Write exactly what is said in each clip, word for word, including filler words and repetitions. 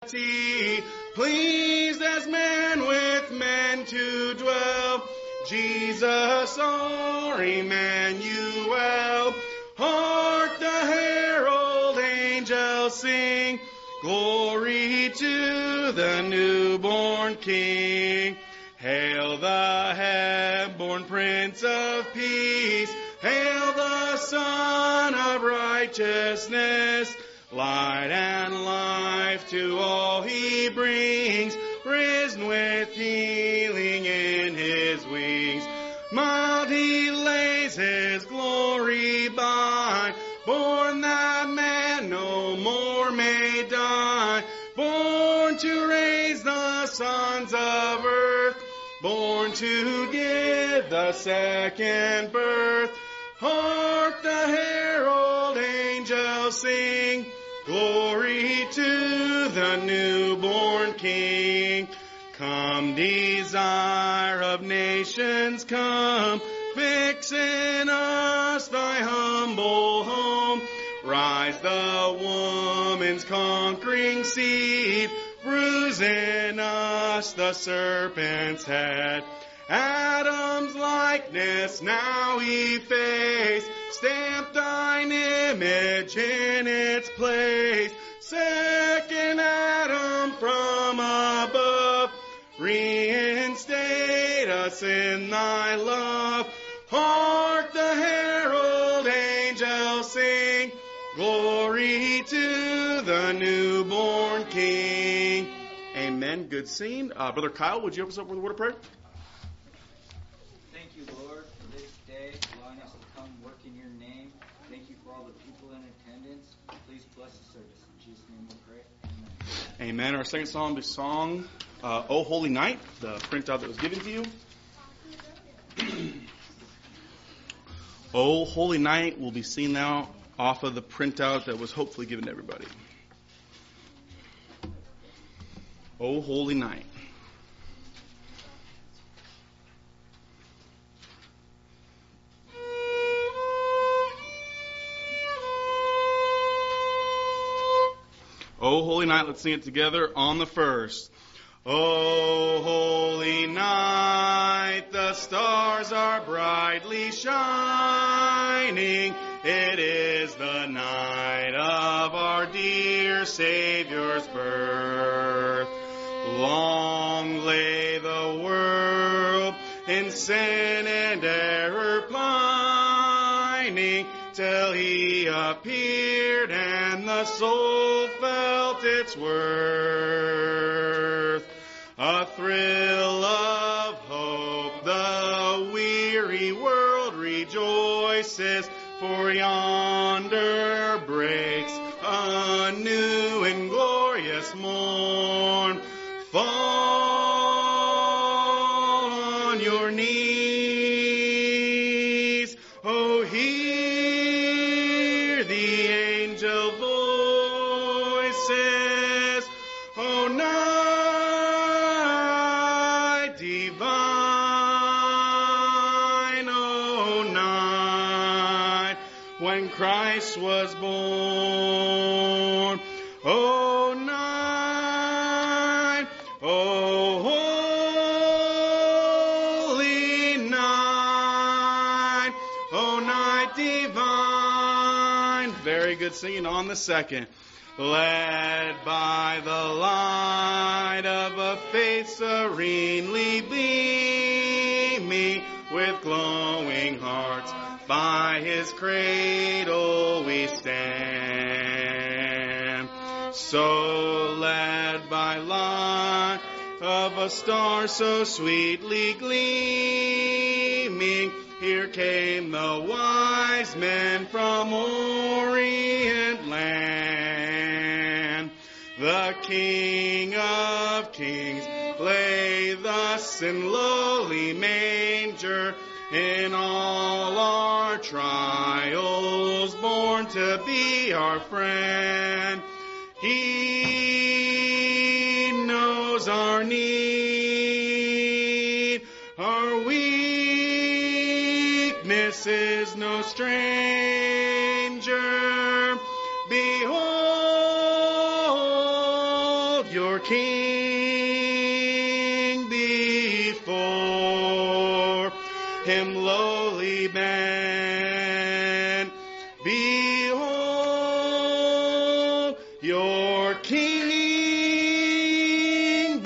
He pleased as man with men to dwell. Jesus our Emmanuel. Hark the herald angels sing, glory to the newborn King. Hail the heaven-born Prince of Peace. Hail the Son of Righteousness. Light and life to all he brings, risen with healing in his wings. Mild he lays his glory by, born that man no more may die. Born to raise the sons of earth, born to give the second birth. Hark the herald angels sing, glory to the newborn King. Come, desire of nations, come, fix in us thy humble home. Rise the woman's conquering seed, bruise in us the serpent's head. Adam's likeness now efface, stamp thine image in its place. Second Adam from above, reinstate us in thy love. Hark the herald angels sing, glory to the newborn King. Amen. Good scene. Uh, Brother Kyle, would you open us up with a word of prayer? Thank you, Lord, for this day, allowing us to come work in your name. Thank you for all the people in attendance. Please bless the service. In Jesus' name we pray. Amen. Amen. Our second song will be song, uh, O Holy Night, the printout that was given to you. O Holy Night will be seen now off of the printout that was hopefully given to everybody. O Holy Night. O Holy Night, let's sing it together on the first. O holy night, the stars are brightly shining. It is the night of our dear Savior's birth. Long lay the world in sin and error pining, till he appeared and the soul felt its worth. A thrill of hope, the weary world rejoices, for yonder breaks a new and glorious morn. Fall on your knees, oh, hear the angel voices, oh, night divine, oh, night when Christ was born, oh, night, oh, holy night, oh, night divine. Very good singing on the second. Led by the light of a faith serenely beaming, with glowing hearts by his cradle we stand. So led by light of a star so sweetly gleaming, here came the wise men from Orient land. The King of Kings lay thus in lowly manger, in all our trials born to be our friend. He knows our need, our weakness is no stranger. Behold your King before him lowly bend. Behold your King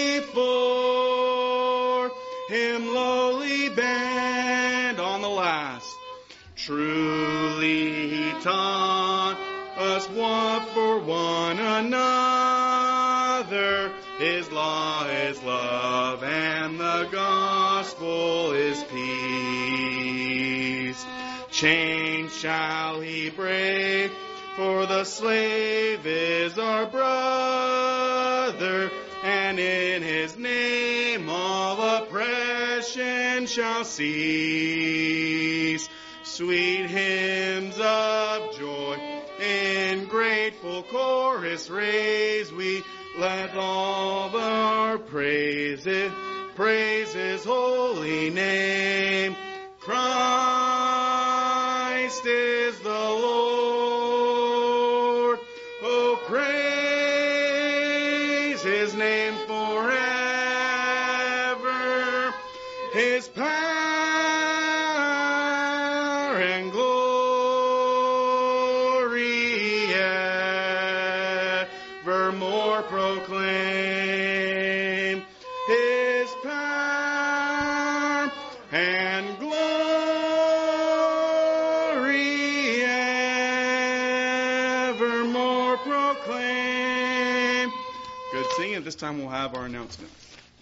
before him lowly bend. On the last, truly he taught us what for one another. His law is love, and the gospel is peace. Chains shall he break, for the slave is our brother, and in his name all oppression shall cease. Sweet hymns of joy in grateful chorus raise we, let all our praises praise his holy name. Christ is the Lord. Oh, praise his name forever. His power and glory evermore proclaim. His power and glory evermore proclaim. Good singing. At this time we'll have our announcements.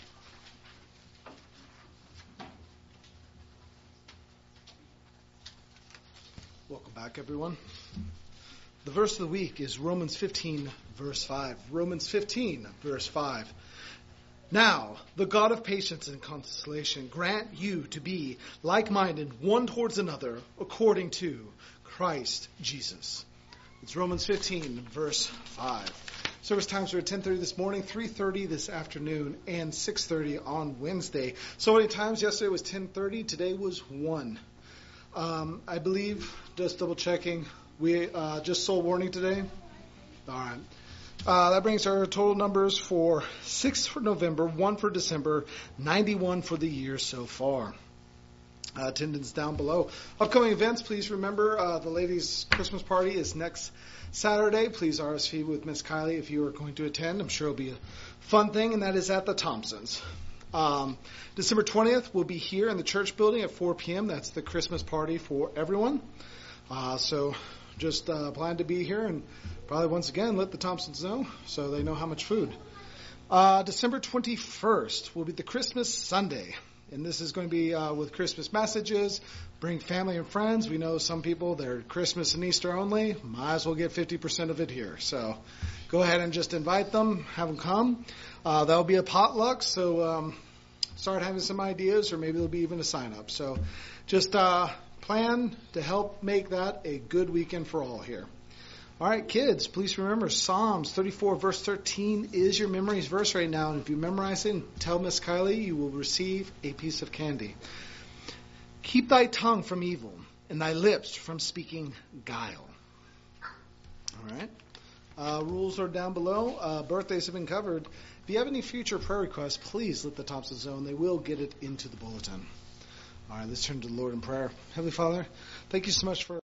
Welcome back, everyone. The verse of the week is Romans fifteen, verse five. Romans fifteen, verse five. Now, the God of patience and consolation grant you to be like-minded one towards another according to Christ Jesus. It's Romans fifteen, verse five. Service times are at ten thirty this morning, three thirty this afternoon, and six thirty on Wednesday. So many times. Yesterday was ten thirty. Today was one. Um, I believe, just double checking, we uh, just soul warning today. All right. Uh, that brings our total numbers for six for November, one for December, ninety-one for the year so far. Uh, attendance down below. Upcoming events, please remember uh, the ladies' Christmas party is next Saturday. Please R S V with Miss Kylie if you are going to attend. I'm sure it'll be a fun thing, and that is at the Thompsons. Um, December twentieth, we'll be here in the church building at four p.m. That's the Christmas party for everyone. Uh, so just uh, plan to be here and probably once again let the Thompsons know so they know how much food. Uh, December twenty-first will be the Christmas Sunday. And this is going to be uh, with Christmas messages. Bring family and friends. We know some people, they're Christmas and Easter only. Might as well get fifty percent of it here. So go ahead and just invite them, have them come. Uh, that'll be a potluck, so um, start having some ideas, or maybe there'll be even a sign-up. So just uh, plan to help make that a good weekend for all here. All right, kids, please remember Psalms thirty-four, verse thirteen is your memories verse right now. And if you memorize it and tell Miss Kylie, you will receive a piece of candy. Keep thy tongue from evil and thy lips from speaking guile. All right. Uh, rules are down below. Uh, birthdays have been covered. If you have any future prayer requests, please let the Thompson know. They will get it into the bulletin. All right, let's turn to the Lord in prayer. Heavenly Father, thank you so much for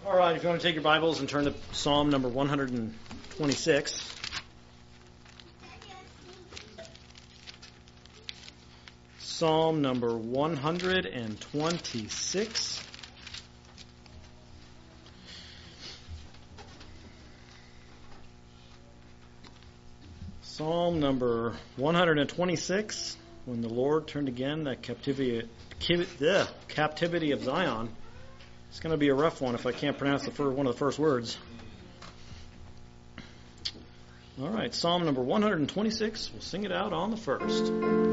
All right, if you want to take your Bibles and turn to Psalm number one hundred twenty-six. Psalm number one hundred twenty-six. Psalm number one hundred twenty-six. When the Lord turned again the captivity, the captivity of Zion. It's going to be a rough one if I can't pronounce the first, one of the first words. All right, Psalm number one hundred twenty-six. We'll sing it out on the first.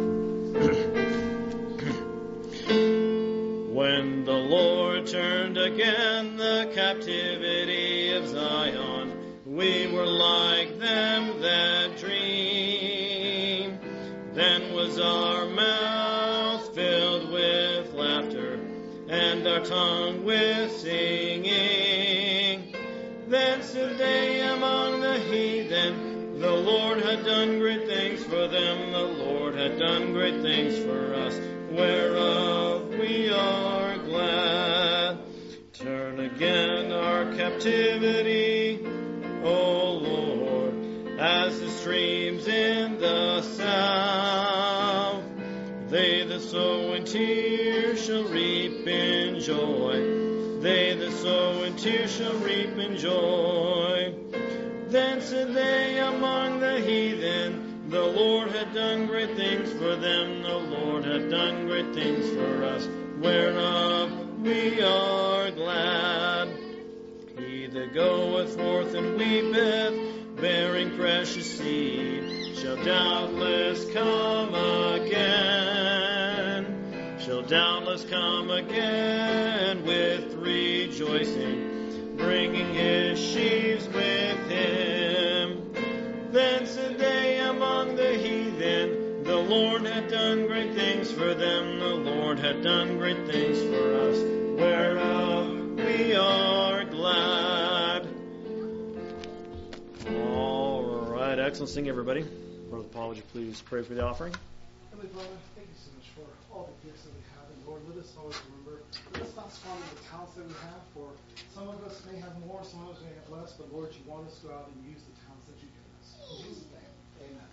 When the Lord turned again the captivity of Zion, we were like them that dream. Then was our mouth filled with laughter, and our tongue with singing. Then said they among the heathen, the Lord had done great things for them, the Lord had done great things for us, whereof we are glad. Turn again our captivity, O Lord, as the streams in the south. They that sow in tears shall reap in joy. They that sow in tears shall reap in joy. Then said they among the heathen, the Lord had done great things for them, the Lord had done great things for us, whereof we are glad. He that goeth forth and weepeth, bearing precious seed, shall doubtless come again, shall doubtless come again with rejoicing, bringing his sheaves with him. Then said they among the heathen, the Lord had done great things for them, the Lord had done great things for us, whereof we are glad. All right, excellent singing, everybody. Brother Paul, would you please pray for the offering? Heavenly Father, thank you so much for all the gifts that we have. And Lord, let us always remember, let us not squander the talents that we have. For some of us may have more, some of us may have less. But Lord, you want us to go out and use the talents that you've given us. In Jesus' name, amen.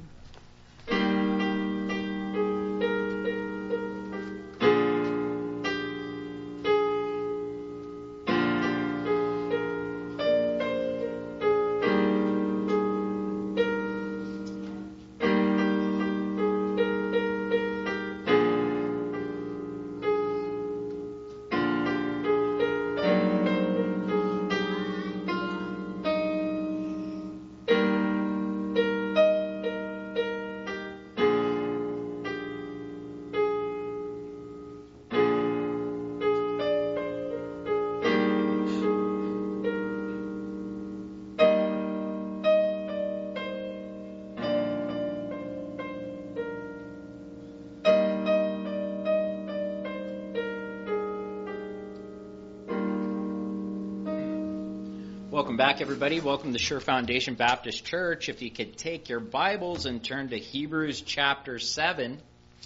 Welcome back, everybody. Welcome to Sure Foundation Baptist Church. If you could take your Bibles and turn to Hebrews chapter seven.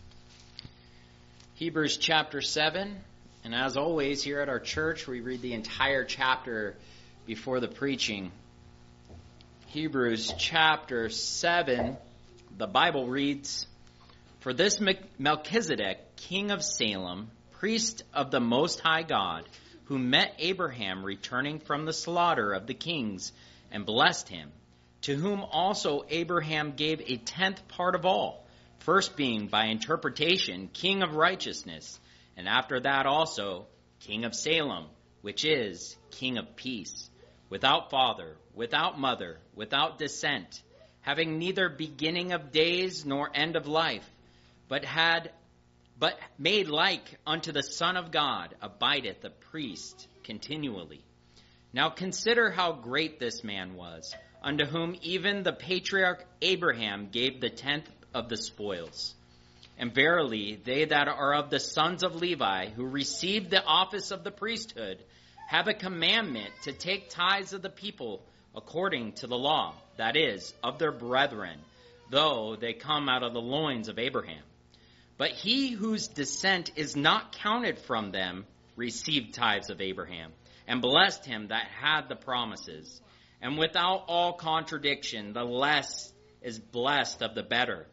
Hebrews chapter seven. And as always, here at our church, we read the entire chapter before the preaching. Hebrews chapter seven, the Bible reads, "For this Melchizedek, king of Salem, priest of the Most High God, who met Abraham returning from the slaughter of the kings and blessed him, to whom also Abraham gave a tenth part of all, first being by interpretation king of righteousness, and after that also king of Salem, which is king of peace, without father, without mother, without descent, having neither beginning of days nor end of life, but had but made like unto the Son of God, abideth a priest continually. Now consider how great this man was, unto whom even the patriarch Abraham gave the tenth of the spoils. And verily, they that are of the sons of Levi, who received the office of the priesthood, have a commandment to take tithes of the people according to the law, that is, of their brethren, though they come out of the loins of Abraham. But he whose descent is not counted from them received tithes of Abraham, and blessed him that had the promises. And without all contradiction, the less is blessed of the better.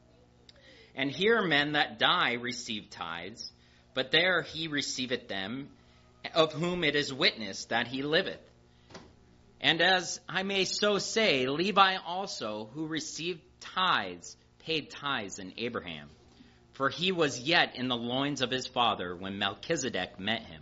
And here men that die receive tithes, but there he receiveth them, of whom it is witnessed that he liveth. And as I may so say, Levi also, who received tithes, paid tithes in Abraham. For he was yet in the loins of his father when Melchizedek met him.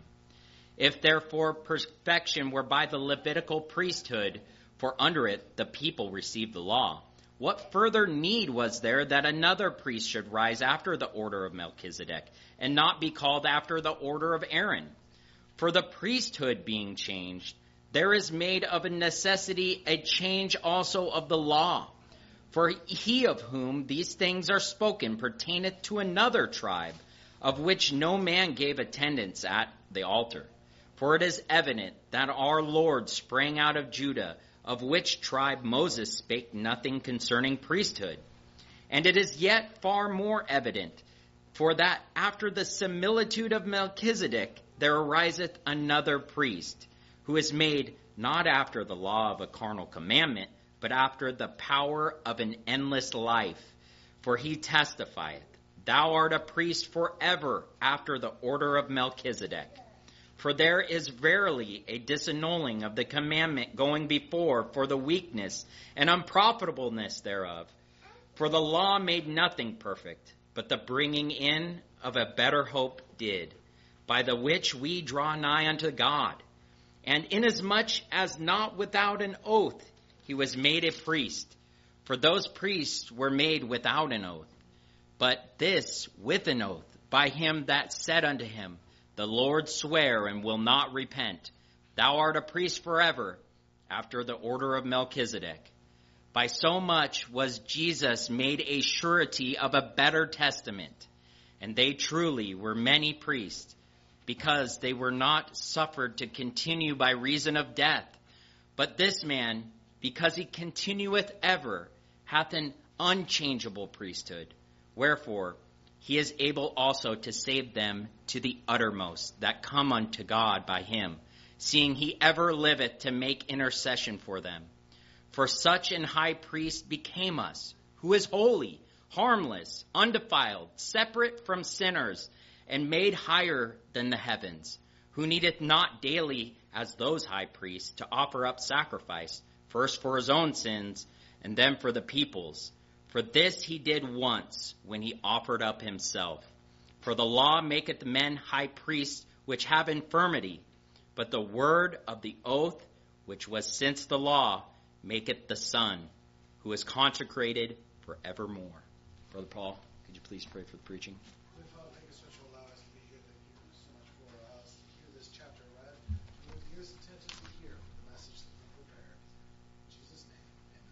If therefore perfection were by the Levitical priesthood, for under it the people received the law, what further need was there that another priest should rise after the order of Melchizedek, and not be called after the order of Aaron? For the priesthood being changed, there is made of a necessity a change also of the law. For he of whom these things are spoken pertaineth to another tribe, of which no man gave attendance at the altar. For it is evident that our Lord sprang out of Judah, of which tribe Moses spake nothing concerning priesthood. And it is yet far more evident, for that after the similitude of Melchizedek there ariseth another priest, who is made not after the law of a carnal commandment, but after the power of an endless life. For he testifieth, Thou art a priest forever after the order of Melchizedek. For there is verily a disannulling of the commandment going before for the weakness and unprofitableness thereof. For the law made nothing perfect, but the bringing in of a better hope did, by the which we draw nigh unto God. And inasmuch as not without an oath he was made a priest, for those priests were made without an oath, but this with an oath, by him that said unto him, The Lord sware and will not repent, Thou art a priest forever, after the order of Melchizedek. By so much was Jesus made a surety of a better testament, and they truly were many priests, because they were not suffered to continue by reason of death. But this man, because he continueth ever, hath an unchangeable priesthood. Wherefore, he is able also to save them to the uttermost that come unto God by him, seeing he ever liveth to make intercession for them. For such an high priest became us, who is holy, harmless, undefiled, separate from sinners, and made higher than the heavens, who needeth not daily, as those high priests, to offer up sacrifice, first for his own sins, and then for the people's. For this he did once, when he offered up himself. For the law maketh men high priests which have infirmity, but the word of the oath, which was since the law, maketh the Son, who is consecrated forevermore. Brother Paul, could you please pray for the preaching? Father, thank you so much for allowing us to be here. Thank you so much for us to hear this chapter read. And with ears attentive to hear the message that we prepared. In Jesus' name,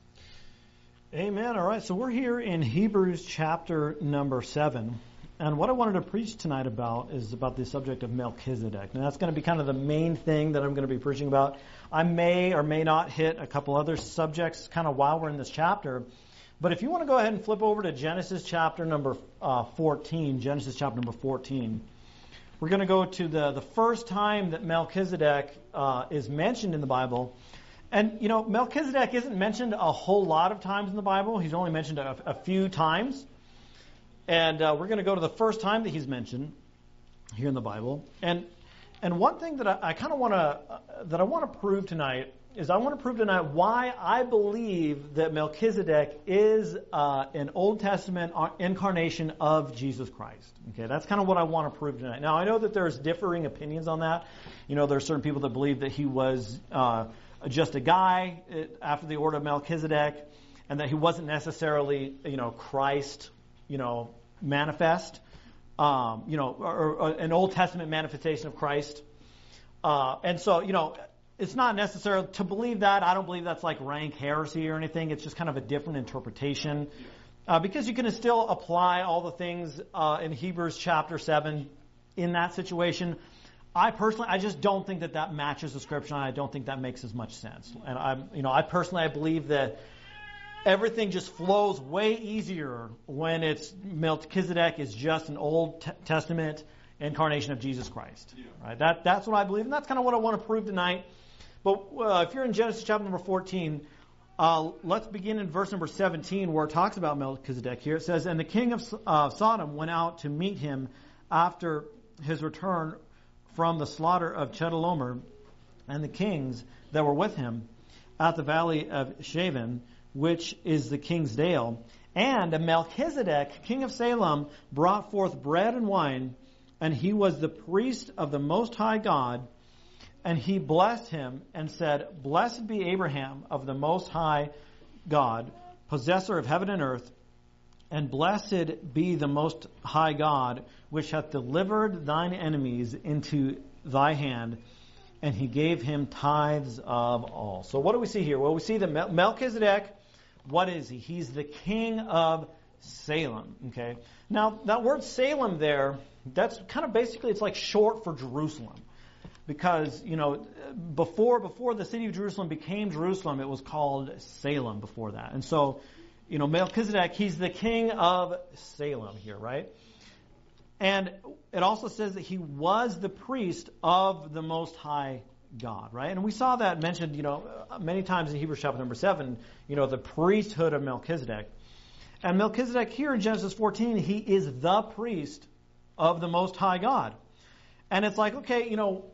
amen. Amen. All right, so we're here in Hebrews chapter number seven. And what I wanted to preach tonight about is about the subject of Melchizedek. And that's going to be kind of the main thing that I'm going to be preaching about. I may or may not hit a couple other subjects kind of while we're in this chapter. But if you want to go ahead and flip over to Genesis chapter number uh, fourteen, Genesis chapter number fourteen, we're going to go to the, the first time that Melchizedek uh, is mentioned in the Bible. And, you know, Melchizedek isn't mentioned a whole lot of times in the Bible. He's only mentioned a, a few times. And uh, we're going to go to the first time that he's mentioned here in the Bible. And and one thing that I, I kind of want to uh, that I want to prove tonight is I want to prove tonight why I believe that Melchizedek is uh, an Old Testament incarnation of Jesus Christ. Okay, that's kind of what I want to prove tonight. Now I know that there's differing opinions on that. You know, there's certain people that believe that he was uh, just a guy after the order of Melchizedek, and that he wasn't necessarily, you know, Christ. You know, manifest, um, you know, or, or an Old Testament manifestation of Christ. Uh, and so, you know, it's not necessary to believe that. I don't believe that's like rank heresy or anything. It's just kind of a different interpretation. Uh, because you can still apply all the things uh, in Hebrews chapter seven in that situation. I personally, I just don't think that that matches the scripture, and I don't think that makes as much sense. And I, you know, I personally, I believe that everything just flows way easier when it's Melchizedek is just an Old Testament incarnation of Jesus Christ. Right? That that's what I believe, and that's kind of what I want to prove tonight. But uh, if you're in Genesis chapter number fourteen, uh, let's begin in verse number seventeen, where it talks about Melchizedek. Here it says, "And the king of uh, Sodom went out to meet him after his return from the slaughter of Chedorlaomer, and the kings that were with him at the valley of Shavin, which is the king's dale. And Melchizedek, king of Salem, brought forth bread and wine, and he was the priest of the Most High God. And he blessed him and said, Blessed be Abraham of the Most High God, possessor of heaven and earth, and blessed be the Most High God, which hath delivered thine enemies into thy hand. And he gave him tithes of all." So what do we see here? Well, we see that Mel- Melchizedek, what is he? He's the king of Salem. Okay. Now, that word Salem there, that's kind of basically, it's like short for Jerusalem. Because, you know, before before the city of Jerusalem became Jerusalem, it was called Salem before that. And so, you know, Melchizedek, he's the king of Salem here, right? And it also says that he was the priest of the Most High God, right? And we saw that mentioned, you know, many times in Hebrews chapter number seven, you know, the priesthood of Melchizedek. And Melchizedek here in Genesis fourteen, he is the priest of the Most High God. And it's like, okay, you know,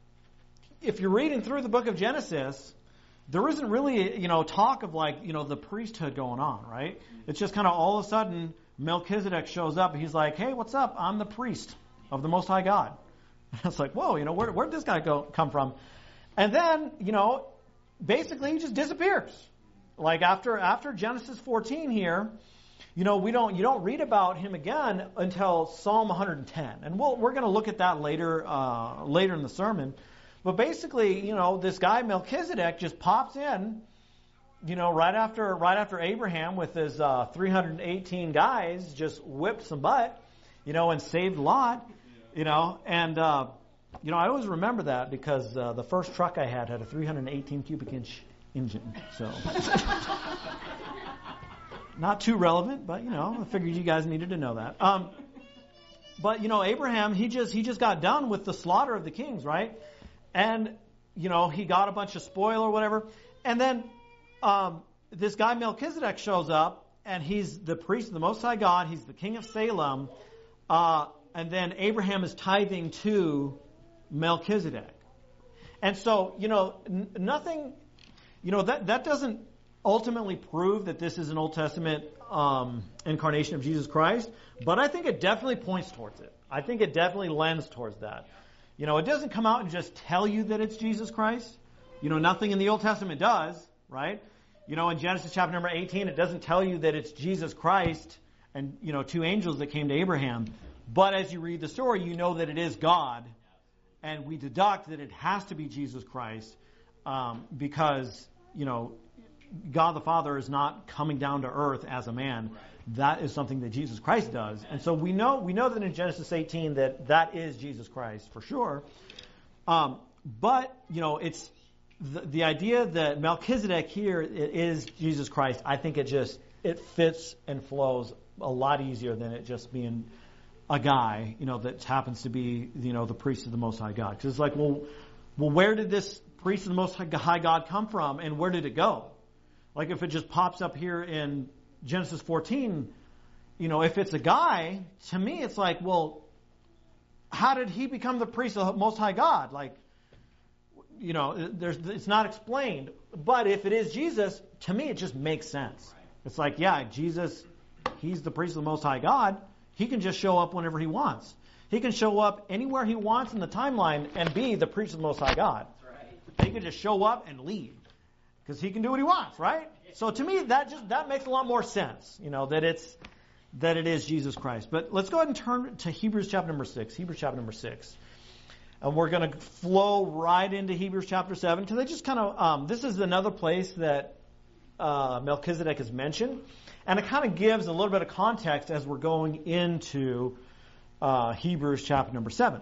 if you're reading through the book of Genesis, there isn't really, you know, talk of like, you know, the priesthood going on, right? It's just kind of all of a sudden Melchizedek shows up and he's like, "Hey, what's up? I'm the priest of the Most High God." And it's like, whoa, you know, where where did this guy go come from? And then, you know, basically he just disappears. Like after after Genesis fourteen here, you know, we don't you don't read about him again until Psalm one hundred ten, and we'll, we're going to look at that later uh, later in the sermon. But basically, you know, this guy Melchizedek just pops in, you know, right after right after Abraham with his uh, three hundred eighteen guys just whipped some butt, you know, and saved Lot, you know, and uh, you know I always remember that because uh, the first truck I had had a three hundred eighteen cubic inch engine, so not too relevant, but you know I figured you guys needed to know that. Um, but you know Abraham, he just he just got done with the slaughter of the kings, right? And, you know, he got a bunch of spoil or whatever. And then um, this guy Melchizedek shows up, and he's the priest of the Most High God. He's the king of Salem. Uh, and then Abraham is tithing to Melchizedek. And so, you know, n- nothing, you know, that, that doesn't ultimately prove that this is an Old Testament um, incarnation of Jesus Christ. But I think it definitely points towards it. I think it definitely lends towards that. You know, it doesn't come out and just tell you that it's Jesus Christ. You know, nothing in the Old Testament does, right? You know, in Genesis chapter number eighteen, it doesn't tell you that it's Jesus Christ and, you know, two angels that came to Abraham. But as you read the story, you know that it is God. And we deduct that it has to be Jesus Christ um, because, you know, God the Father is not coming down to earth as a man. That is something that Jesus Christ does. And so we know we know that in Genesis eighteen that that is Jesus Christ for sure. Um, but, you know, it's the, the idea that Melchizedek here is Jesus Christ. I think it just, it fits and flows a lot easier than it just being a guy, you know, that happens to be, you know, the priest of the Most High God. Because it's like, well, well, where did this priest of the Most High God come from and where did it go? Like if it just pops up here in Genesis fourteen, you know, if it's a guy, to me it's like, well, how did he become the priest of the Most High God? Like, you know, there's it's not explained. But if it is Jesus, to me it just makes sense. It's like, yeah, Jesus, he's the priest of the Most High God. He can just show up whenever he wants. He can show up anywhere he wants in the timeline and be the priest of the Most High God. He can just show up and leave. Because he can do what he wants, right? So to me, that just that makes a lot more sense, you know, that it's that it is Jesus Christ. But let's go ahead and turn to Hebrews chapter number six. Hebrews chapter number six, and we're going to flow right into Hebrews chapter seven because they just kind of um, this is another place that uh, Melchizedek is mentioned, and it kind of gives a little bit of context as we're going into uh, Hebrews chapter number seven.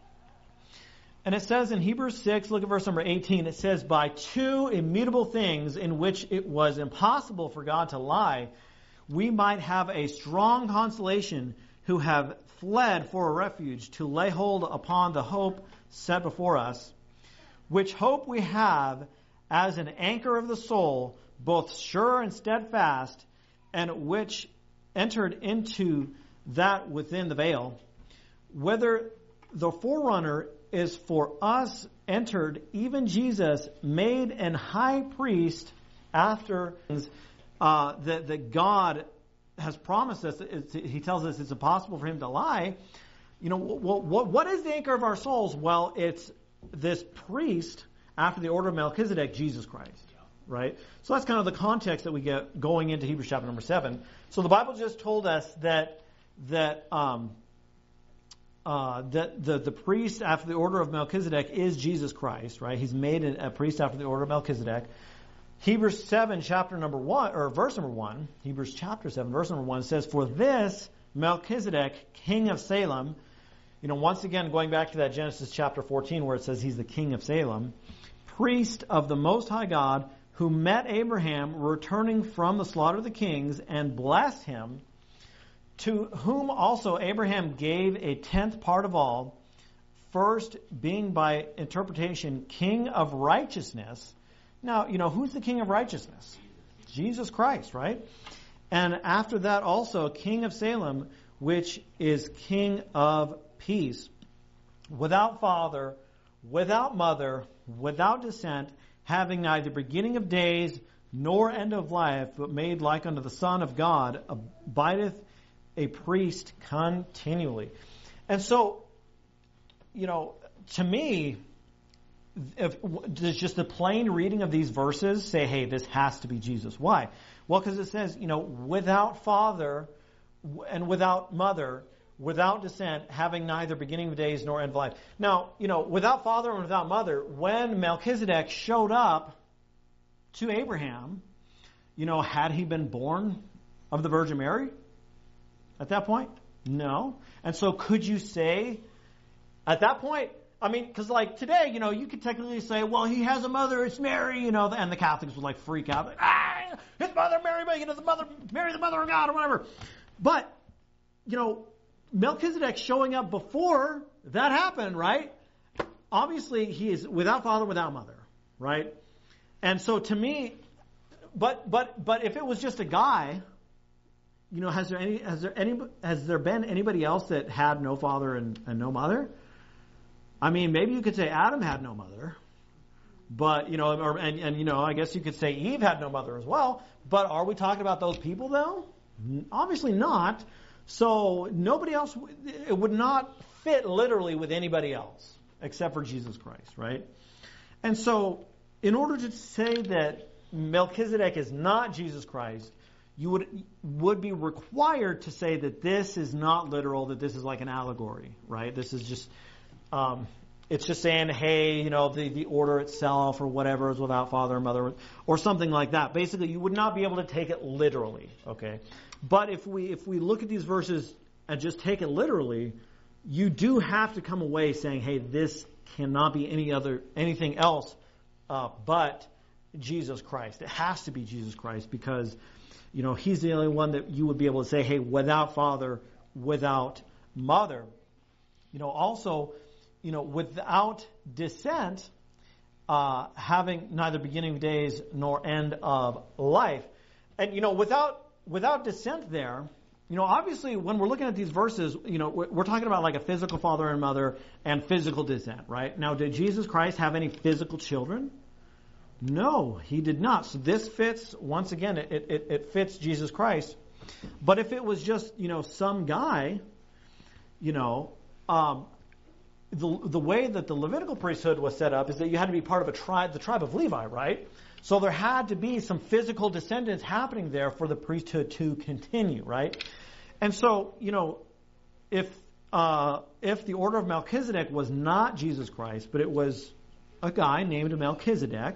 And it says in Hebrews six, look at verse number eighteen, it says, "By two immutable things in which it was impossible for God to lie, we might have a strong consolation who have fled for a refuge, to lay hold upon the hope set before us, which hope we have as an anchor of the soul, both sure and steadfast, and which entered into that within the veil, whether the forerunner is for us entered, even Jesus, made an high priest after uh, that, that God has promised us. He tells us it's impossible for him to lie. You know, what, what, what is the anchor of our souls? Well, it's this priest after the order of Melchizedek, Jesus Christ. Right? So that's kind of the context that we get going into Hebrews chapter number seven. So the Bible just told us that that um, uh, that the, the priest after the order of Melchizedek is Jesus Christ, right? He's made a, a priest after the order of Melchizedek. Hebrews seven, chapter number one, or verse number one, Hebrews chapter seven, verse number one says, "For this Melchizedek, king of Salem," you know, once again going back to that Genesis chapter fourteen where it says he's the king of Salem, "priest of the Most High God, who met Abraham returning from the slaughter of the kings and blessed him, to whom also Abraham gave a tenth part of all, first being by interpretation king of righteousness." Now, you know, who's the king of righteousness? Jesus Christ, right? "And after that also king of Salem, which is king of peace, without father, without mother, without descent, having neither beginning of days nor end of life, but made like unto the Son of God, abideth a priest continually." And so, you know, to me, if, does just the plain reading of these verses say, hey, this has to be Jesus? Why? Well, because it says, you know, without father and without mother, without descent, having neither beginning of days nor end of life. Now, you know, without father and without mother, when Melchizedek showed up to Abraham, you know, had he been born of the Virgin Mary at that point? No. And so could you say at that point, I mean, because like today, you know, you could technically say, well, he has a mother, it's Mary, you know, and the Catholics would like freak out, like, ah, his mother Mary, you know, the mother, Mary, the mother of God, or whatever. But, you know, Melchizedek showing up before that happened, right? Obviously, he is without father, without mother, right? And so to me, but but but if it was just a guy, you know, has there any has there any has there been anybody else that had no father and, and no mother? I mean, maybe you could say Adam had no mother, but you know, or, and and you know, I guess you could say Eve had no mother as well. But are we talking about those people though? Obviously not. So nobody else, it would not fit literally with anybody else except for Jesus Christ, right? And so in order to say that Melchizedek is not Jesus Christ, you would would be required to say that this is not literal, that this is like an allegory, right? This is just, um, it's just saying, hey, you know, the, the order itself or whatever is without father or mother or something like that. Basically, you would not be able to take it literally, okay? But if we if we look at these verses and just take it literally, you do have to come away saying, hey, this cannot be any other anything else uh, but Jesus Christ. It has to be Jesus Christ because, you know, he's the only one that you would be able to say, hey, without father, without mother. You know, also, you know, without descent, uh, having neither beginning of days nor end of life. And, you know, without without descent there, you know, obviously when we're looking at these verses, you know, we're, we're talking about like a physical father and mother and physical descent, right? Now, did Jesus Christ have any physical children? No, he did not. So this fits, once again, it, it, it fits Jesus Christ. But if it was just, you know, some guy, you know, um, the the way that the Levitical priesthood was set up is that you had to be part of a tribe, the tribe of Levi, right? So there had to be some physical descendants happening there for the priesthood to continue, right? And so, you know, if uh, if the order of Melchizedek was not Jesus Christ, but it was a guy named Melchizedek,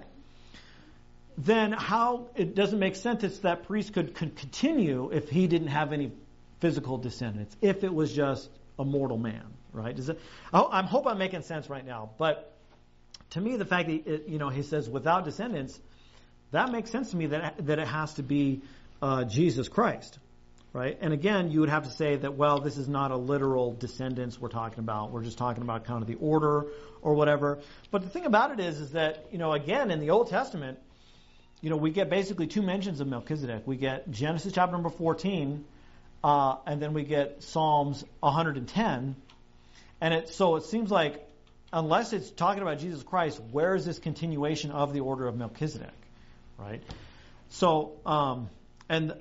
then how it doesn't make sense that that priest could, could continue if he didn't have any physical descendants, if it was just a mortal man, right? Does it, I, I hope I'm making sense right now, but to me, the fact that it, you know he says without descendants, that makes sense to me that that it has to be uh, Jesus Christ. right? And again, you would have to say that, well, this is not a literal descendants we're talking about. We're just talking about kind of the order or whatever. But the thing about it is, is that, you know, again, in the Old Testament, you know, we get basically two mentions of Melchizedek. We get Genesis chapter number fourteen, uh, and then we get Psalms one hundred ten. And it, so it seems like, unless it's talking about Jesus Christ, where is this continuation of the order of Melchizedek, right? So, um, and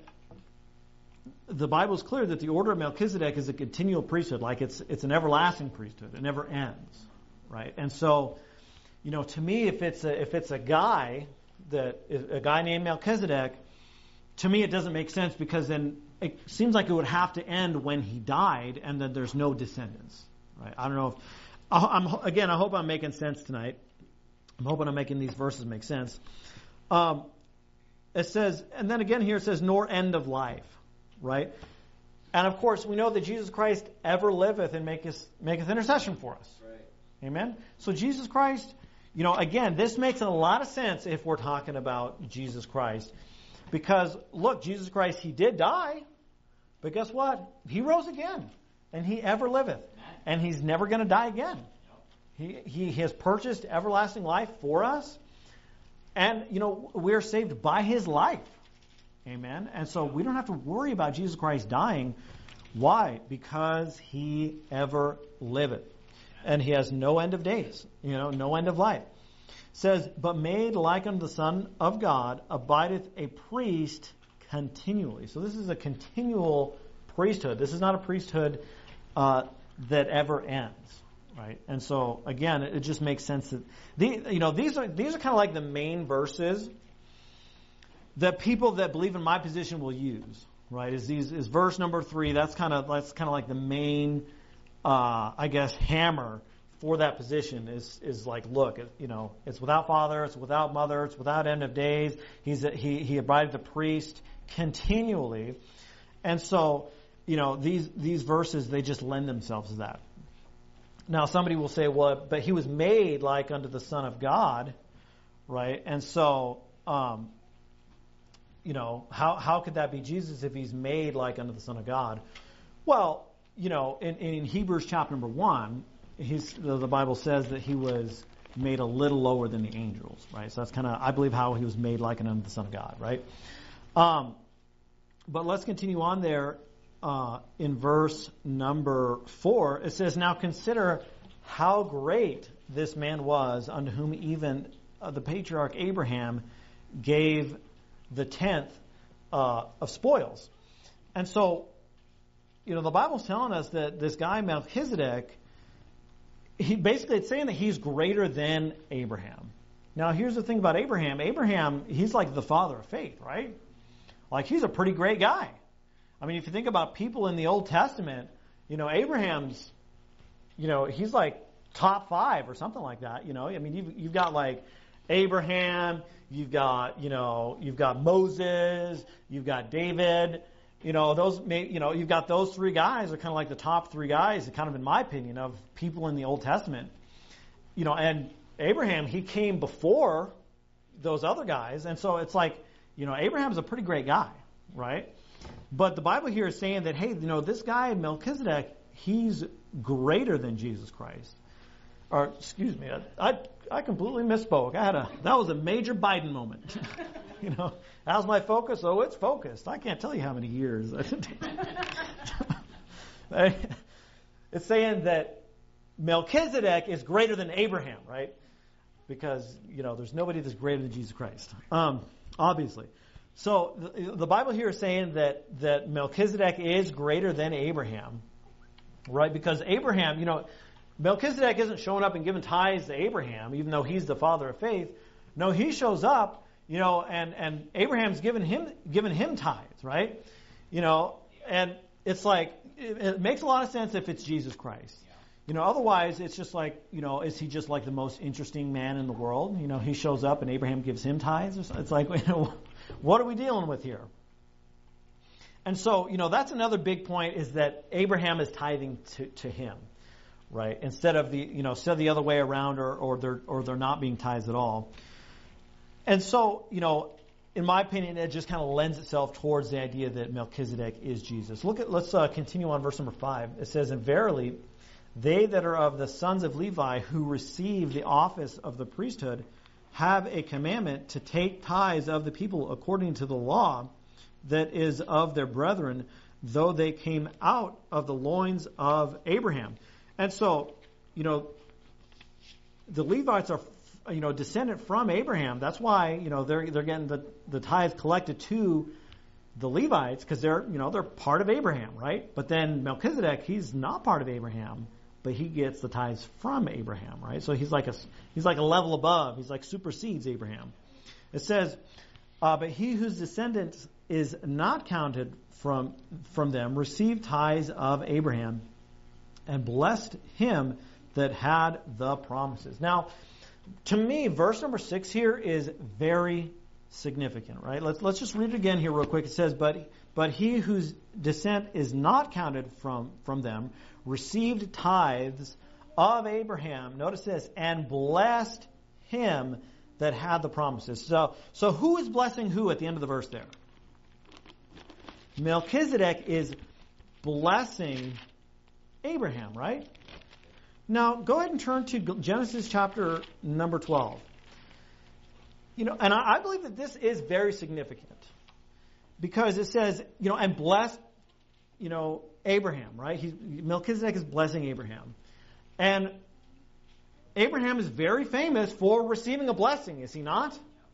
the Bible is clear that the order of Melchizedek is a continual priesthood, like it's it's an everlasting priesthood. It never ends, right? And so, you know, to me, if it's a if it's a guy that a guy named Melchizedek, to me it doesn't make sense, because then it seems like it would have to end when he died, and then there's no descendants, right? I don't know if I'm again. I hope I'm making sense tonight. I'm hoping I'm making these verses make sense. Um, it says, and then again here it says, nor end of life. Right? And of course, we know that Jesus Christ ever liveth and maketh, maketh intercession for us. Right. Amen? So Jesus Christ, you know, again, this makes a lot of sense if we're talking about Jesus Christ. Because, look, Jesus Christ, he did die, but guess what? He rose again, and he ever liveth. And he's never going to die again. He, he has purchased everlasting life for us. And, you know, we're saved by his life. Amen. And so we don't have to worry about Jesus Christ dying. Why? Because he ever liveth. And he has no end of days. You know, no end of life. It says, but made like unto the Son of God, abideth a priest continually. So this is a continual priesthood. This is not a priesthood uh, that ever ends. Right? And so, again, it just makes sense that, the, you know, these are, these are kind of like the main verses that people that believe in my position will use, right? Is these is verse number three? That's kind of that's kind of like the main, uh, I guess, hammer for that position. Is is like, look, it, you know, it's without father, it's without mother, it's without end of days. He's a, he he abided the priest continually, and so, you know, these these verses, they just lend themselves to that. Now, somebody will say, well, but he was made like unto the Son of God, right? And so. Um, You know, how how could that be Jesus if he's made like unto the Son of God? Well, you know, in, in Hebrews chapter number one, he's, the Bible says that he was made a little lower than the angels, right? So that's kind of, I believe, how he was made like unto the Son of God, right? Um, but let's continue on there uh, in verse number four. It says, now consider how great this man was, unto whom even uh, the patriarch Abraham gave the tenth uh, of spoils. And so, you know, the Bible's telling us that this guy Melchizedek, he basically, it's saying that he's greater than Abraham. Now, here's the thing about Abraham. Abraham, he's like the father of faith, right? Like, he's a pretty great guy. I mean, if you think about people in the Old Testament, you know, Abraham's, you know, he's like top five or something like that, you know. I mean, you've, you've got like Abraham, you've got, you know, you've got Moses, you've got David, you know, those, you know, you've got those three guys are kind of like the top three guys, kind of in my opinion, of people in the Old Testament. You know, and Abraham, he came before those other guys, and so it's like, you know, Abraham's a pretty great guy, right? But the Bible here is saying that, hey, you know, this guy, Melchizedek, he's greater than Jesus Christ. Or, excuse me, I, I I completely misspoke. I had a that was a major Biden moment. You know, how's my focus? Oh, it's focused. I can't tell you how many years. It's saying that Melchizedek is greater than Abraham, right? Because, you know, there's nobody that's greater than Jesus Christ, um, obviously. So the, the Bible here is saying that that Melchizedek is greater than Abraham, right? Because Abraham, you know, Melchizedek isn't showing up and giving tithes to Abraham, even though he's the father of faith. No, he shows up, you know, and, and Abraham's given him given him tithes, right? You know, and it's like, it, it makes a lot of sense if it's Jesus Christ. You know, otherwise it's just like, you know, is he just like the most interesting man in the world? You know, he shows up and Abraham gives him tithes. It's like, you know, what are we dealing with here? And so, you know, that's another big point, is that Abraham is tithing to, to him. Right, instead of the you know instead of the other way around, or or they're or they're not being tithes at all. And so, you know, in my opinion, it just kind of lends itself towards the idea that Melchizedek is Jesus. Look at, let's uh, continue on verse number five. It says, "And verily, they that are of the sons of Levi who receive the office of the priesthood have a commandment to take tithes of the people according to the law that is of their brethren, though they came out of the loins of Abraham." And so, you know, the Levites are, you know, descendant from Abraham. That's why, you know, they're they're getting the, the tithes collected to the Levites, because they're, you know, they're part of Abraham, right? But then Melchizedek, he's not part of Abraham, but he gets the tithes from Abraham, right? So he's like a he's like a level above. He's like supersedes Abraham. It says, uh, "But he whose descendant is not counted from from them received tithes of Abraham, and blessed him that had the promises." Now, to me, verse number six here is very significant, right? Let's let's just read it again here real quick. It says, "But but he whose descent is not counted from from them received tithes of Abraham." Notice this, "and blessed him that had the promises." So so who is blessing who at the end of the verse there? Melchizedek is blessing Abraham, right? Now, go ahead and turn to Genesis chapter number twelve. You know, and I, I believe that this is very significant because it says, you know, and blessed, you know, Abraham, right? He, Melchizedek is blessing Abraham. And Abraham is very famous for receiving a blessing, is he not?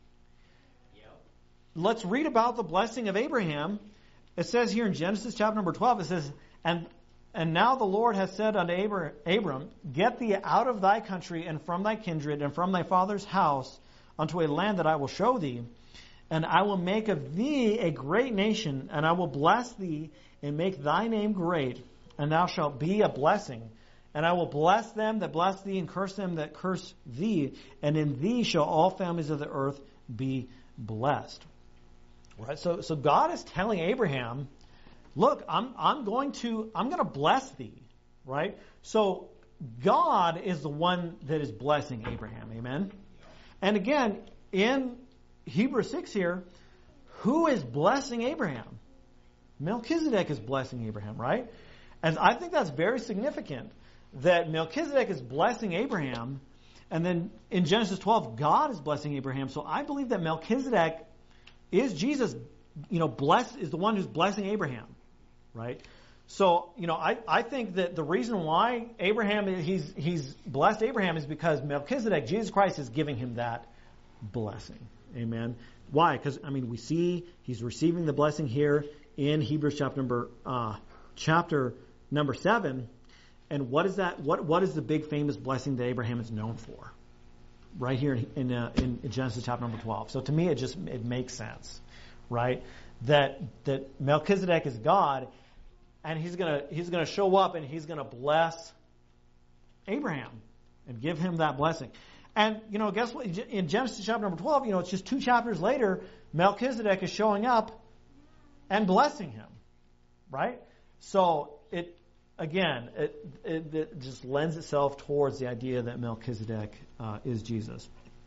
Yep. Let's read about the blessing of Abraham. It says here in Genesis chapter number twelve, it says, and And now the Lord has said unto Abra- Abram, Get thee out of thy country and from thy kindred and from thy father's house unto a land that I will show thee. And I will make of thee a great nation, and I will bless thee and make thy name great, and thou shalt be a blessing. And I will bless them that bless thee and curse them that curse thee. And in thee shall all families of the earth be blessed. Right? So, so God is telling Abraham, look, I'm I'm going to I'm going to bless thee, right? So God is the one that is blessing Abraham, amen. And again, in Hebrews six here, who is blessing Abraham? Melchizedek is blessing Abraham, right? And I think that's very significant that Melchizedek is blessing Abraham, and then in Genesis twelve, God is blessing Abraham. So I believe that Melchizedek is Jesus, you know, blessed is the one who's blessing Abraham. Right? So, you know, I, I think that the reason why Abraham, he's he's blessed Abraham is because Melchizedek, Jesus Christ, is giving him that blessing. Amen. Why? Because, I mean, we see he's receiving the blessing here in Hebrews chapter number uh, chapter number seven. And what is that? What what is the big famous blessing that Abraham is known for? Right here in in, uh, in Genesis chapter number twelve. So to me, it just it makes sense, right? That that Melchizedek is God. And he's gonna he's gonna show up and he's gonna bless Abraham and give him that blessing. And you know, guess what? In Genesis chapter number twelve, you know, it's just two chapters later, Melchizedek is showing up and blessing him, right? So it again, it it, it just lends itself towards the idea that Melchizedek uh, is Jesus.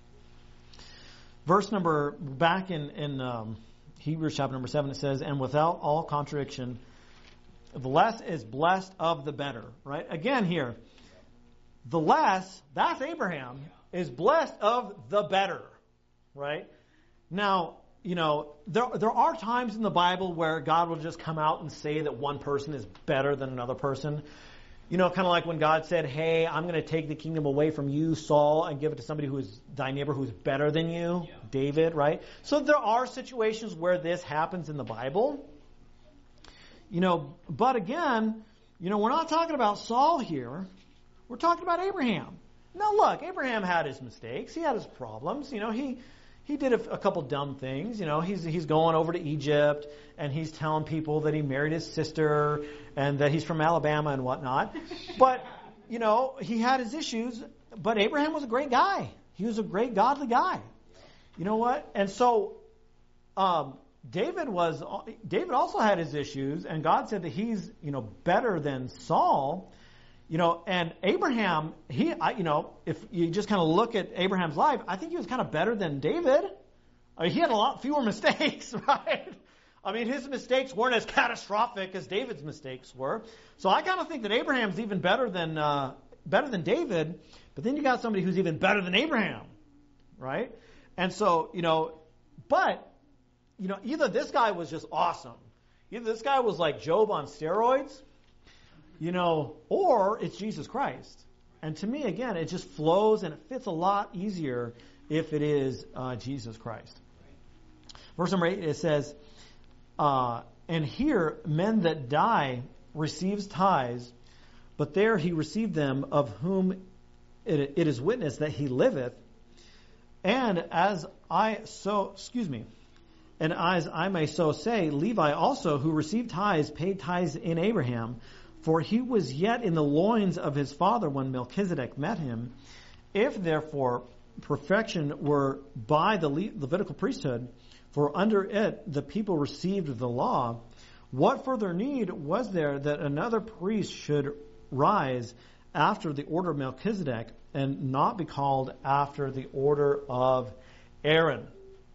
Verse number back in in um, Hebrews chapter number seven, it says, "And without all contradiction, the less is blessed of the better," right? Again here, the less, that's Abraham, is blessed of the better, right? Now, you know, there there are times in the Bible where God will just come out and say that one person is better than another person. You know, kind of like when God said, hey, I'm going to take the kingdom away from you, Saul, and give it to somebody who is thy neighbor who's better than you, yeah. David, right? So there are situations where this happens in the Bible. You know, but again, you know, we're not talking about Saul here. We're talking about Abraham. Now, look, Abraham had his mistakes. He had his problems. You know, he he did a, a couple dumb things. You know, he's he's going over to Egypt and he's telling people that he married his sister and that he's from Alabama and whatnot. But, you know, he had his issues. But Abraham was a great guy. He was a great godly guy. You know what? And so, um, David was. David also had his issues, and God said that he's, you know, better than Saul, you know. And Abraham, he, I, you know, if you just kind of look at Abraham's life, I think he was kind of better than David, I mean, he had a lot fewer mistakes, right? I mean, his mistakes weren't as catastrophic as David's mistakes were. So I kind of think that Abraham's even better than uh, better than David. But then you got somebody who's even better than Abraham, right? And so, you know, but, you know, either this guy was just awesome. Either this guy was like Job on steroids, you know, or it's Jesus Christ. And to me, again, it just flows and it fits a lot easier if it is uh, Jesus Christ. Verse number eight, it says, uh, and here men that die receives tithes, but there he received them of whom it, it is witnessed that he liveth. And as I so, excuse me, and as I may so say, Levi also, who received tithes, paid tithes in Abraham, for he was yet in the loins of his father when Melchizedek met him. If therefore perfection were by the Le- Levitical priesthood, for under it the people received the law, what further need was there that another priest should rise after the order of Melchizedek and not be called after the order of Aaron?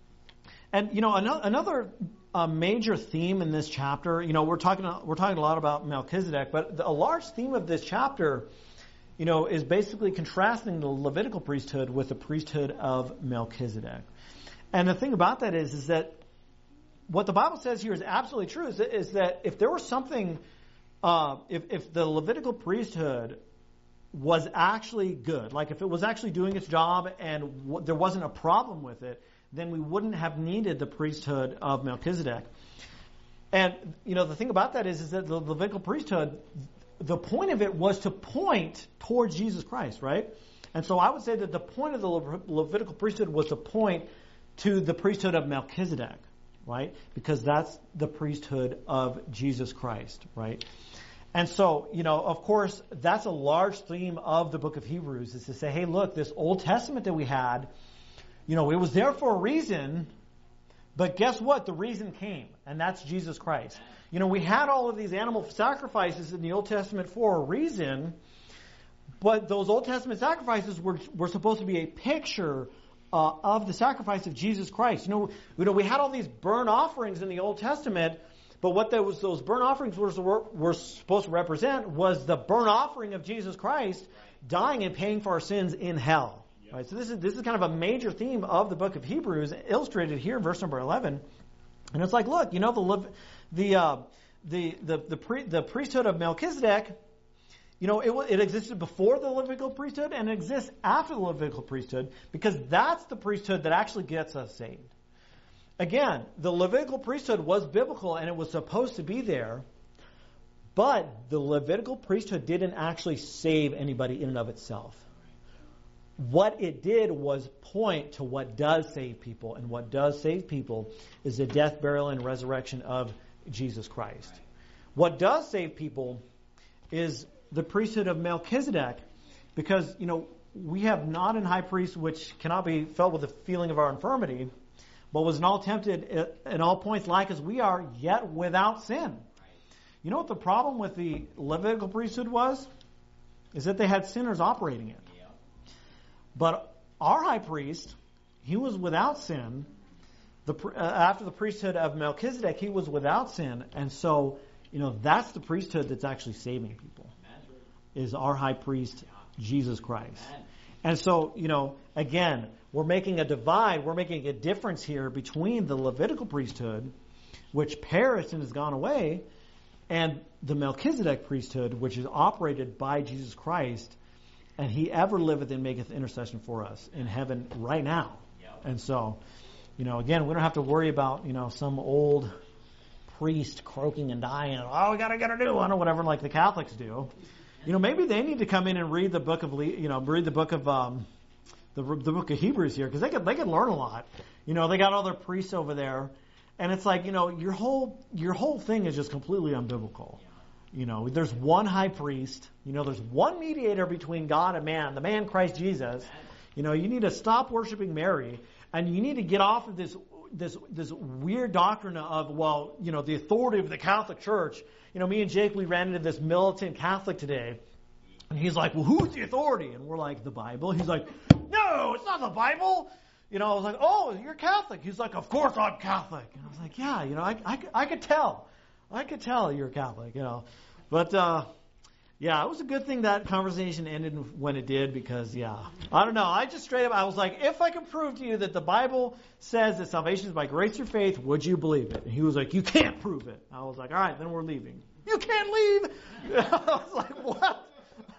And, you know, another, another uh, major theme in this chapter, you know, we're talking we're talking a lot about Melchizedek, but the, a large theme of this chapter, you know, is basically contrasting the Levitical priesthood with the priesthood of Melchizedek. And the thing about that is, is that what the Bible says here is absolutely true, is that, is that if there was something, uh, if, if the Levitical priesthood was actually good, like if it was actually doing its job and w- there wasn't a problem with it, then we wouldn't have needed the priesthood of Melchizedek. And, you know, the thing about that is, is that the Levitical priesthood, the point of it was to point towards Jesus Christ, right? And so I would say that the point of the Le- Levitical priesthood was to point to the priesthood of Melchizedek, right? Because that's the priesthood of Jesus Christ, right? And so, you know, of course, that's a large theme of the book of Hebrews, is to say, hey, look, this Old Testament that we had, you know, it was there for a reason, but guess what? The reason came, and that's Jesus Christ. You know, we had all of these animal sacrifices in the Old Testament for a reason, but those Old Testament sacrifices were were supposed to be a picture uh, of the sacrifice of Jesus Christ. You know, you know, we had all these burnt offerings in the Old Testament, but what those those burnt offerings were, were, were supposed to represent was the burnt offering of Jesus Christ dying and paying for our sins in hell. Right, so this is this is kind of a major theme of the book of Hebrews, illustrated here in verse number eleven. And it's like, look, you know, the the uh, the the the, pre, the priesthood of Melchizedek, you know, it it existed before the Levitical priesthood and it exists after the Levitical priesthood, because that's the priesthood that actually gets us saved. Again, the Levitical priesthood was biblical and it was supposed to be there, but the Levitical priesthood didn't actually save anybody in and of itself. What it did was point to what does save people, and what does save people is the death, burial, and resurrection of Jesus Christ. What does save people is the priesthood of Melchizedek, because, you know, we have not an high priest which cannot be felt with the feeling of our infirmity, but was in all tempted at all points like as we are, yet without sin. You know what the problem with the Levitical priesthood was? Is that they had sinners operating it. But our high priest, he was without sin. The, uh, after the priesthood of Melchizedek, he was without sin. And so, you know, that's the priesthood that's actually saving people, is our high priest, Jesus Christ. And so, you know, again, we're making a divide, we're making a difference here between the Levitical priesthood, which perished and has gone away, and the Melchizedek priesthood, which is operated by Jesus Christ, and he ever liveth and maketh intercession for us in heaven right now. Yep. And so, you know, again, we don't have to worry about, you know, some old priest croaking and dying. Oh, we got to get a new one or whatever, like the Catholics do. You know, maybe they need to come in and read the book of, you know, read the book of um, the the book of Hebrews here, because they could they could learn a lot. You know, they got all their priests over there, and it's like, you know, your whole your whole thing is just completely unbiblical. You know, there's one high priest. You know, there's one mediator between God and man, the man Christ Jesus. You know, you need to stop worshiping Mary, and you need to get off of this this this weird doctrine of, well, you know, the authority of the Catholic Church. You know, me and Jake, we ran into this militant Catholic today, and he's like, well, who's the authority? And we're like, the Bible. He's like, no, it's not the Bible. You know, I was like, oh, you're Catholic. He's like, of course I'm Catholic. And I was like, yeah, you know, I, I, I could tell. I could tell you're Catholic, you know. But, uh, yeah, it was a good thing that conversation ended when it did because, yeah, I don't know. I just straight up, I was like, if I can prove to you that the Bible says that salvation is by grace through faith, would you believe it? And he was like, you can't prove it. I was like, all right, then we're leaving. You can't leave. I was like, what?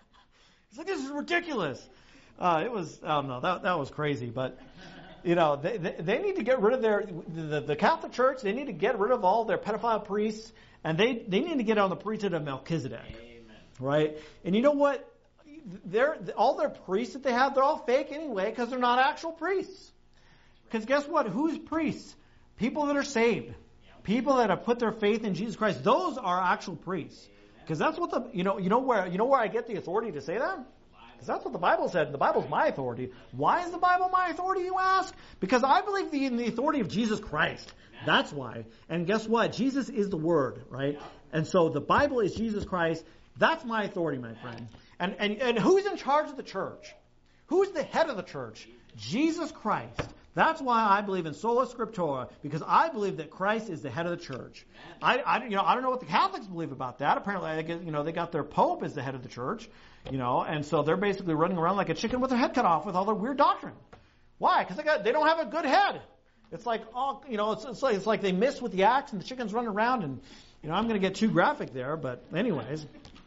He's like, this is ridiculous. Uh, it was, I don't know, that that was crazy. But, you know, they, they, they need to get rid of their, the, the Catholic Church, they need to get rid of all their pedophile priests, and they, they need to get on the priesthood of Melchizedek. Amen. Right? And you know what? They're, all their priests that they have, they're all fake anyway because they're not actual priests. Because guess what? Who's priests? People that are saved. People that have put their faith in Jesus Christ. Those are actual priests. Because that's what the, you know, you know where, you know where I get the authority to say that? Because that's what the Bible said. The Bible's my authority. Why is the Bible my authority, you ask? Because I believe the, in the authority of Jesus Christ. That's why. And guess what? Jesus is the Word, right? And so the Bible is Jesus Christ. That's my authority, my friend. And, and, and who's in charge of the church? Who's the head of the church? Jesus Christ. That's why I believe in sola scriptura, because I believe that Christ is the head of the church. I, I, you know, I don't know what the Catholics believe about that. Apparently, I guess, you know, they got their Pope as the head of the church, you know, and so they're basically running around like a chicken with their head cut off with all their weird doctrine. Why? Because they got, they don't have a good head. It's like, oh, you know, it's, it's like it's like they miss with the axe and the chicken's running around, and you know, I'm going to get too graphic there, but anyways,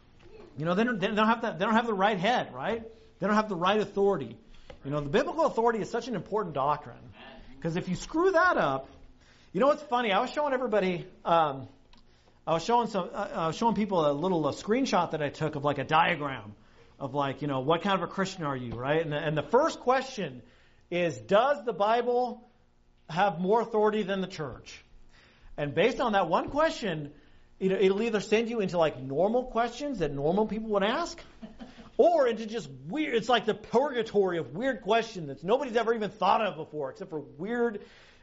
you know, they don't, they don't have that, they don't have the right head, right? They don't have the right authority. You know, the biblical authority is such an important doctrine. Because if you screw that up, you know what's funny? I was showing everybody, um, I was showing some, uh, I was showing people a little a screenshot that I took of like a diagram of like, you know, what kind of a Christian are you, right? And the, and the first question is, does the Bible have more authority than the church? And based on that one question, you know, it'll either send you into like normal questions that normal people would ask, or into just weird, it's like the purgatory of weird questions that nobody's ever even thought of before, except for weird,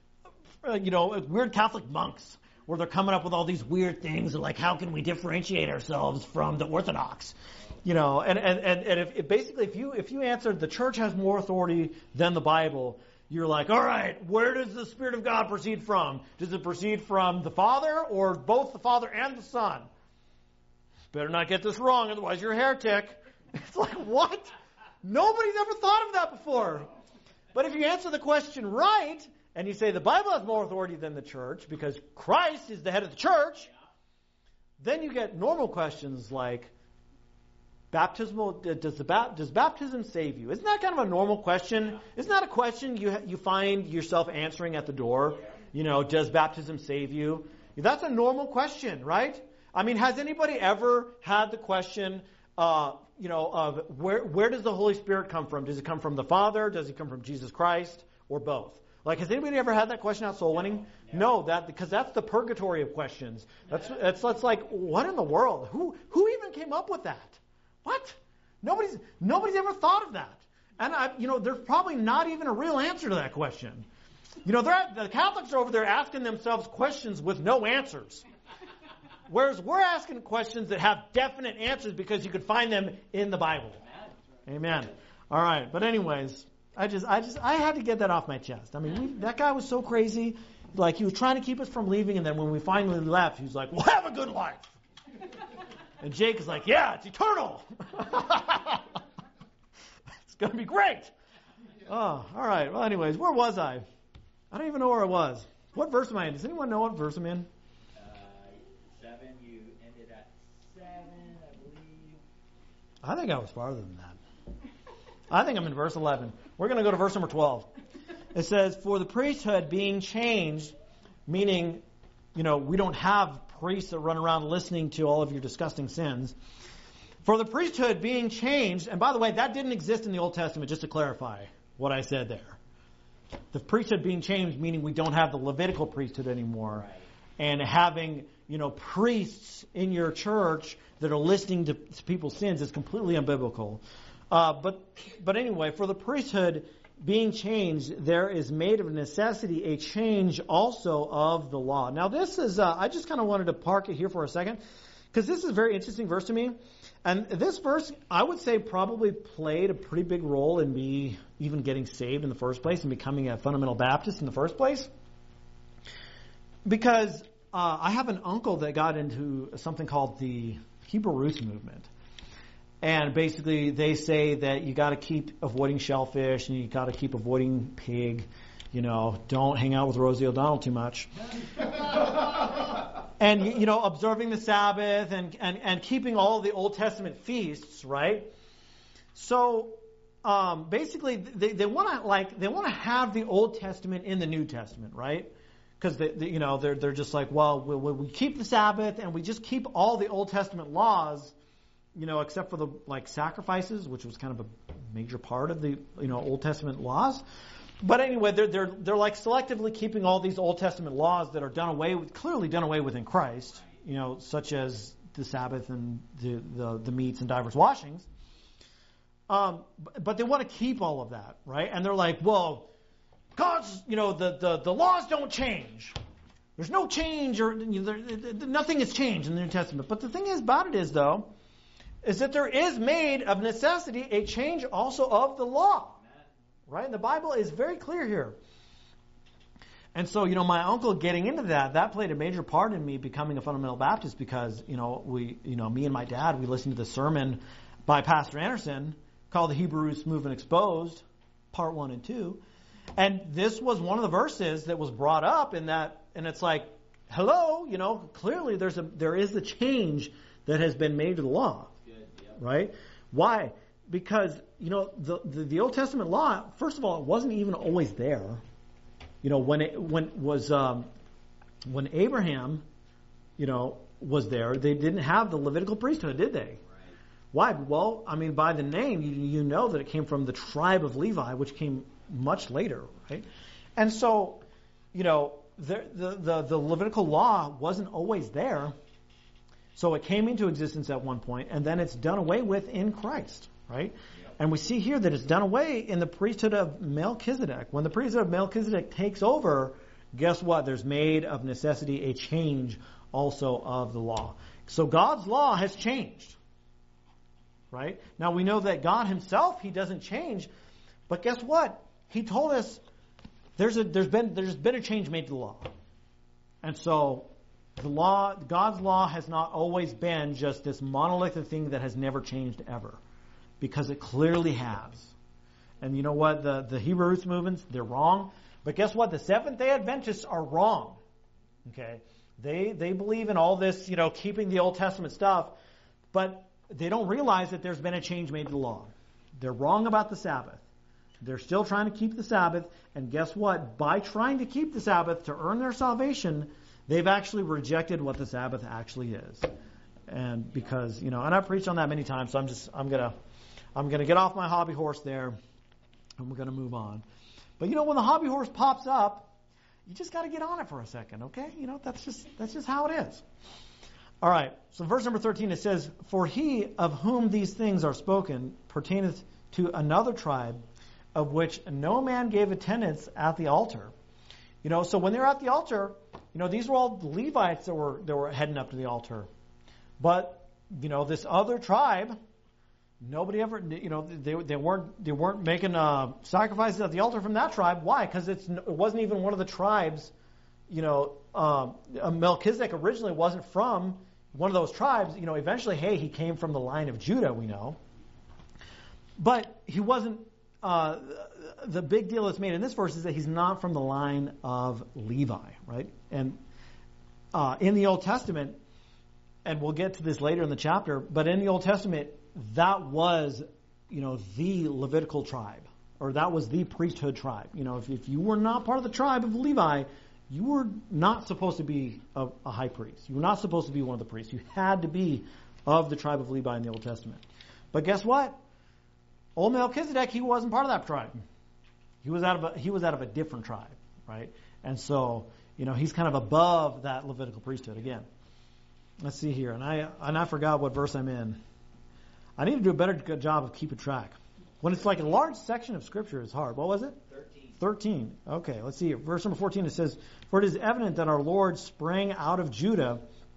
uh, you know, weird Catholic monks, where they're coming up with all these weird things, like how can we differentiate ourselves from the Orthodox? You know, and, and, and, and if, if basically if you, if you answered the church has more authority than the Bible, you're like, all right, where does the Spirit of God proceed from? Does it proceed from the Father or both the Father and the Son? Better not get this wrong, otherwise you're a heretic. It's like, what? Nobody's ever thought of that before. But if you answer the question right, and you say the Bible has more authority than the church, because Christ is the head of the church, then you get normal questions like, baptismal, does, the, does baptism save you? Isn't that kind of a normal question? Isn't that a question you you find yourself answering at the door? You know, does baptism save you? That's a normal question, right? I mean, has anybody ever had the question, uh, you know, of where where does the Holy Spirit come from? Does it come from the Father? Does it come from Jesus Christ? Or both? Like, has anybody ever had that question out soul winning? Yeah. No, that because that's the purgatory of questions. That's that's that's like, what in the world? Who who even came up with that? What? Nobody's nobody's ever thought of that. And I, you know, there's probably not even a real answer to that question. You know, they're, the Catholics are over there asking themselves questions with no answers. Whereas we're asking questions that have definite answers because you could find them in the Bible. Amen. All right. But anyways, I just, I just, I had to get that off my chest. I mean, we, that guy was so crazy. Like, he was trying to keep us from leaving, and then when we finally left, he was like, well, have a good life. And Jake is like, yeah, it's eternal. It's going to be great. Oh, all right. Well, anyways, where was I? I don't even know where I was. What verse am I in? Does anyone know what verse I'm in? Seven, you ended at seven, I believe. I think I was farther than that. I think I'm in verse eleven. We're going to go to verse number twelve. It says, for the priesthood being changed, meaning, you know, we don't have priests that run around listening to all of your disgusting sins. For the priesthood being changed, and by the way, that didn't exist in the Old Testament, just to clarify what I said there. The priesthood being changed, meaning we don't have the Levitical priesthood anymore. Right. And having, you know, priests in your church that are listening to, to people's sins is completely unbiblical. Uh, but, but anyway, for the priesthood being changed, there is made of necessity a change also of the law. Now this is, uh, I just kind of wanted to park it here for a second, because this is a very interesting verse to me. And this verse, I would say, probably played a pretty big role in me even getting saved in the first place and becoming a fundamental Baptist in the first place. Because uh, I have an uncle that got into something called the Hebrew Roots movement. And basically they say that you got to keep avoiding shellfish and you got to keep avoiding pig. You know, don't hang out with Rosie O'Donnell too much. And, you know, observing the Sabbath and, and, and keeping all the Old Testament feasts, right? So, um, basically, they, they want to like they want to have the Old Testament in the New Testament, right? Because they, they, you know, they're they're just like, well, we, we keep the Sabbath and we just keep all the Old Testament laws, you know, except for the like sacrifices, which was kind of a major part of the you know Old Testament laws. But anyway, they're they're they're like selectively keeping all these Old Testament laws that are done away with, clearly done away with in Christ, you know, such as the Sabbath and the the, the meats and divers washings. Um, but they want to keep all of that, right? And they're like, well, God's, you know, the the, the laws don't change. There's no change, or you know, there, nothing has changed in the New Testament. But the thing is about it is though, is that there is made of necessity a change also of the law. Right? And the Bible is very clear here. And so, you know, my uncle getting into that, that played a major part in me becoming a fundamental Baptist because, you know, we, you know, me and my dad, we listened to the sermon by Pastor Anderson called The Hebrew Roots Movement Exposed, part one and two. And this was one of the verses that was brought up in that, and it's like, hello, you know, clearly there's a, there is a change that has been made to the law. Good, yep. Right? Why? Because, you know, the, the, the Old Testament law, first of all, it wasn't even always there. You know, when it when was um, when Abraham, you know, was there, they didn't have the Levitical priesthood, did they? Right. Why? Well, I mean, by the name, you, you know that it came from the tribe of Levi, which came much later, right? And so, you know, the the the, the Levitical law wasn't always there. So it came into existence at one point, and then it's done away with in Christ. Right? Yep. And we see here that it's done away in the priesthood of Melchizedek. When the priesthood of Melchizedek takes over, guess what? There's made of necessity a change also of the law. So God's law has changed. Right? Now we know that God himself, he doesn't change. But guess what? He told us there's a, there's been, there's been a change made to the law. And so the law, God's law has not always been just this monolithic thing that has never changed ever. Because it clearly has. And you know what? The, the Hebrew Roots movements, they're wrong. But guess what? The Seventh-day Adventists are wrong. Okay? They they believe in all this, you know, keeping the Old Testament stuff. But they don't realize that there's been a change made to the law. They're wrong about the Sabbath. They're still trying to keep the Sabbath. And guess what? By trying to keep the Sabbath to earn their salvation, they've actually rejected what the Sabbath actually is. And because, you know, and I've preached on that many times, so I'm just, I'm going to... I'm going to get off my hobby horse there, and we're going to move on. But you know, when the hobby horse pops up, you just got to get on it for a second, okay? You know, that's just that's just how it is. All right. So verse number thirteen, it says, "For he of whom these things are spoken pertaineth to another tribe, of which no man gave attendance at the altar." You know, so when they're at the altar, you know, these were all the Levites that were that were heading up to the altar. But you know, this other tribe. Nobody ever, you know, they they weren't they weren't making uh, sacrifices at the altar from that tribe. Why? Because it's it wasn't even one of the tribes. You know, um, Melchizedek originally wasn't from one of those tribes. You know, eventually, hey, he came from the line of Judah. We know, but he wasn't. Uh, the big deal that's made in this verse is that he's not from the line of Levi, right? And uh, in the Old Testament, and we'll get to this later in the chapter, but in the Old Testament. That was, you know, the Levitical tribe, or that was the priesthood tribe. You know, if, if you were not part of the tribe of Levi, you were not supposed to be a, a high priest. You were not supposed to be one of the priests. You had to be of the tribe of Levi in the Old Testament. But guess what? Old Melchizedek, he wasn't part of that tribe. He was out of a, he was out of a different tribe, right? And so, you know, he's kind of above that Levitical priesthood again. Let's see here, and I and I forgot what verse I'm in. I need to do a better job of keeping track. When it's like a large section of Scripture, it's hard. What was it? Thirteen. Thirteen. Okay, let's see here. Verse number fourteen. It says, "For it is evident that our Lord sprang out of Judah,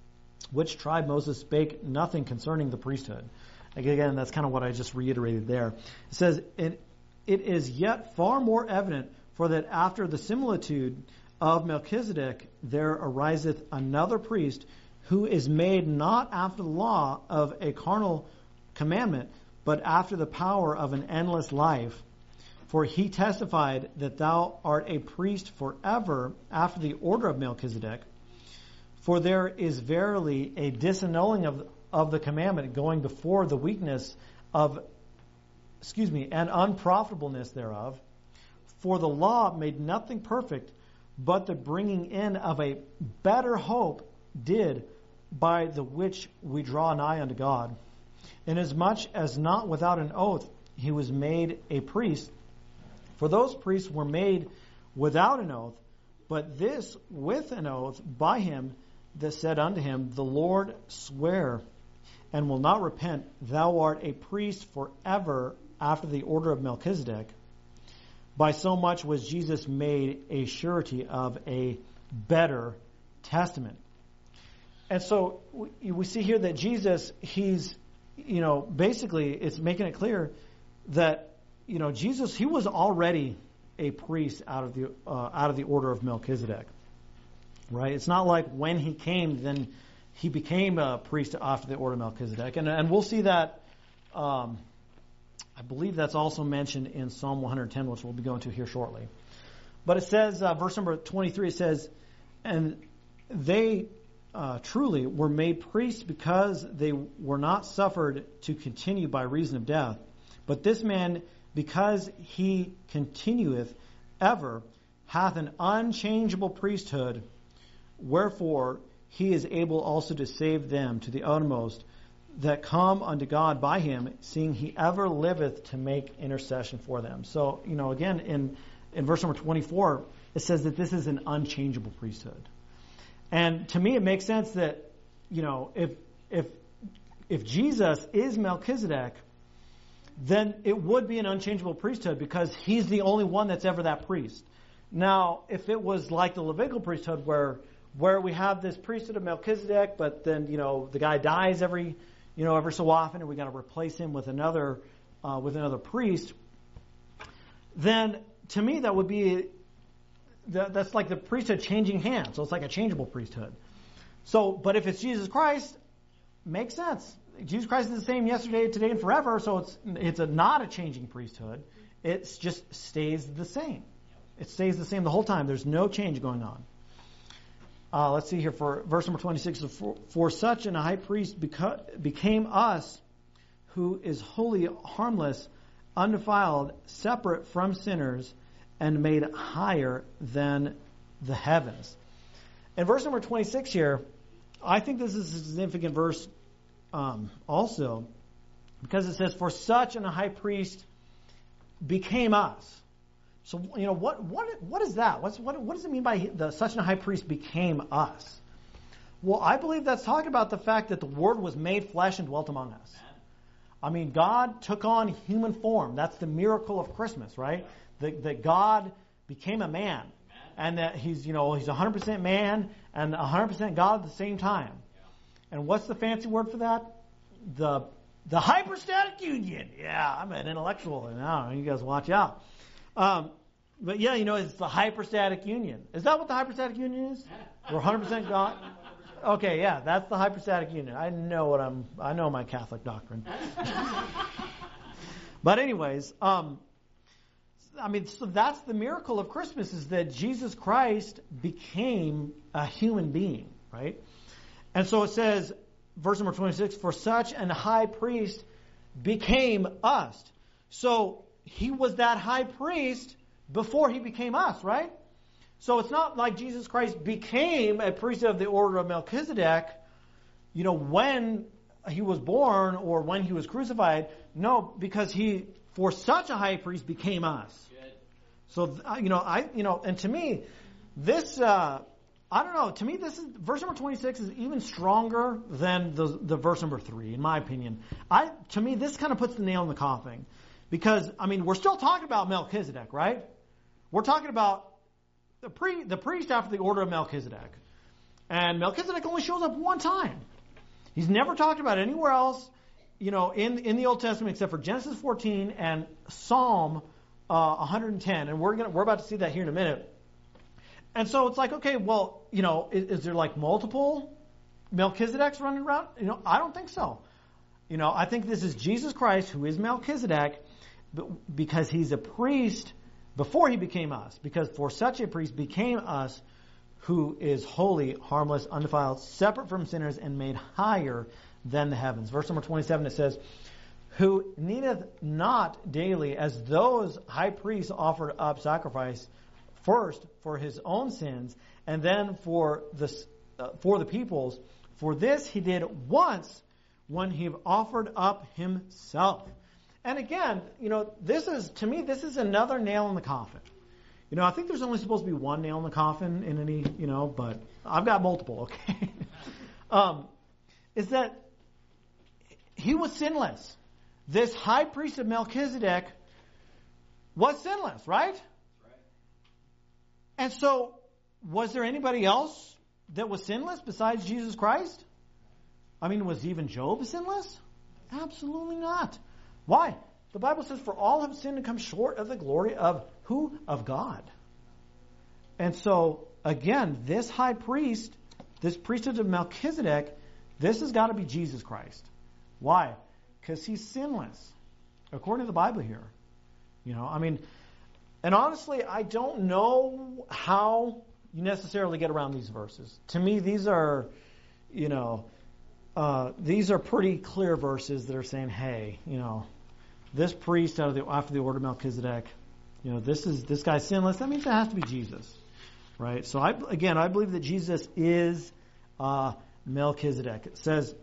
which tribe Moses spake nothing concerning the priesthood. Again, that's kind of what I just reiterated there. It says, it, it is yet far more evident, for that after the similitude of Melchizedek there ariseth another priest, who is made not after the law of a carnal commandment, but after the power of an endless life. For he testified that thou art a priest forever after the order of Melchizedek. For there is verily a disannulling of, of the commandment going before the weakness of, excuse me, and unprofitableness thereof. For the law made nothing perfect, but the bringing in of a better hope did, by the which we draw nigh unto God. Inasmuch as not without an oath he was made a priest. For those priests were made without an oath, but this with an oath by him that said unto him, the Lord swear, and will not repent, thou art a priest forever after the order of Melchizedek. By so much was Jesus made a surety of a better testament. And so we, we see here that Jesus, he's, you know, basically it's making it clear that, you know, Jesus, he was already a priest out of the uh, out of the order of Melchizedek, right? It's not like when he came, then he became a priest after the order of Melchizedek, and and we'll see that. Um, I believe that's also mentioned in Psalm one hundred ten, which we'll be going to here shortly. But it says, uh, verse number twenty-three, it says, and they uh, truly were made priests because they were not suffered to continue by reason of death. But this man, because he continueth ever, hath an unchangeable priesthood, wherefore he is able also to save them to the uttermost that come unto God by him, seeing he ever liveth to make intercession for them. So, you know, again, in, in verse number twenty-four, it says that this is an unchangeable priesthood. And to me, it makes sense that, you know, if if if Jesus is Melchizedek, then it would be an unchangeable priesthood because he's the only one that's ever that priest. Now, if it was like the Levitical priesthood where where we have this priesthood of Melchizedek, but then, you know, the guy dies every, you know, every so often and we got to replace him with another uh, with another priest, then to me that would be that, that's like the priesthood changing hands. So it's like a changeable priesthood. So, but if it's Jesus Christ, makes sense. Jesus Christ is the same yesterday, today, and forever, so it's it's a, not a changing priesthood. It just stays the same. It stays the same the whole time. There's no change going on. Uh, let's see here for verse number twenty-six. For, for such an high priest beca- became us, who is wholly harmless, undefiled, separate from sinners, and made higher than the heavens. In verse number twenty-six here, I think this is a significant verse um, also, because it says, for such an high priest became us. So, you know, what what what is that? What's, what what does it mean by the such a high priest became us? Well, I believe that's talking about the fact that the Word was made flesh and dwelt among us. I mean, God took on human form. That's the miracle of Christmas, right? That, that God became a man, and that he's, you know, he's one hundred percent man and one hundred percent God at the same time. And what's the fancy word for that? The the hypostatic union. Yeah, I'm an intellectual, and I don't know, you guys watch out. Um, but yeah, you know, it's the hypostatic union. Is that what the hypostatic union is? We're one hundred percent God? Okay, yeah, that's the hypostatic union. I know what I'm, I know my Catholic doctrine. But anyways, um, I mean, so that's the miracle of Christmas, is that Jesus Christ became a human being, right? And so it says, verse number twenty-six, for such an high priest became us. So he was that high priest before he became us, right? So it's not like Jesus Christ became a priest of the order of Melchizedek, you know, when he was born or when he was crucified. No, because he, for such a high priest, became us. Good. So, you know, I, you know, and to me, this, uh, I don't know, to me, this is, verse number twenty-six is even stronger than the, the verse number three, in my opinion. I, to me, this kind of puts the nail in the coffin. Because, I mean, we're still talking about Melchizedek, right? We're talking about the, pre, the priest after the order of Melchizedek. And Melchizedek only shows up one time. He's never talked about it anywhere else, you know, in, in the Old Testament except for Genesis fourteen and Psalm uh, one hundred ten. And we're gonna, we're about to see that here in a minute. And so it's like, okay, well, you know, is, is there like multiple Melchizedeks running around? You know, I don't think so. You know, I think this is Jesus Christ who is Melchizedek because he's a priest before he became us. Because for such a priest became us who is holy, harmless, undefiled, separate from sinners, and made higher than the heavens. Verse number twenty-seven, it says, who needeth not daily as those high priests offered up sacrifice first for his own sins and then for the, uh, for the people's. For this he did once when he offered up himself. And again, you know, this is, to me, this is another nail in the coffin. You know, I think there's only supposed to be one nail in the coffin in any, you know, but I've got multiple, okay? um, is that he was sinless. This high priest of Melchizedek was sinless, right? Right. And so, was there anybody else that was sinless besides Jesus Christ? I mean, was even Job sinless? Absolutely not. Why? The Bible says, for all have sinned and come short of the glory of who? Of God. And so, again, this high priest, this priesthood of Melchizedek, this has got to be Jesus Christ. Why? Because he's sinless, according to the Bible here. You know, I mean, and honestly, I don't know how you necessarily get around these verses. To me, these are, you know, uh, these are pretty clear verses that are saying, hey, you know, this priest out of the after the order of Melchizedek, you know, this is this guy's sinless. That means it has to be Jesus, right? So I again, I believe that Jesus is uh, Melchizedek. It says,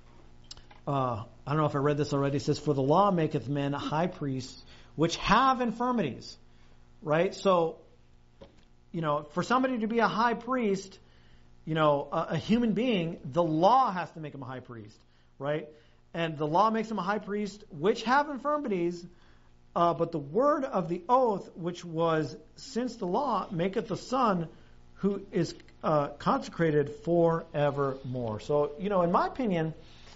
uh, I don't know if I read this already. It says, "For the law maketh men high priests, which have infirmities," right? So, you know, for somebody to be a high priest, you know, a, a human being, the law has to make him a high priest, right? And the law makes him a high priest, which have infirmities, uh, but the word of the oath, which was since the law, maketh the Son, who is uh, consecrated forevermore. So, you know, in my opinion,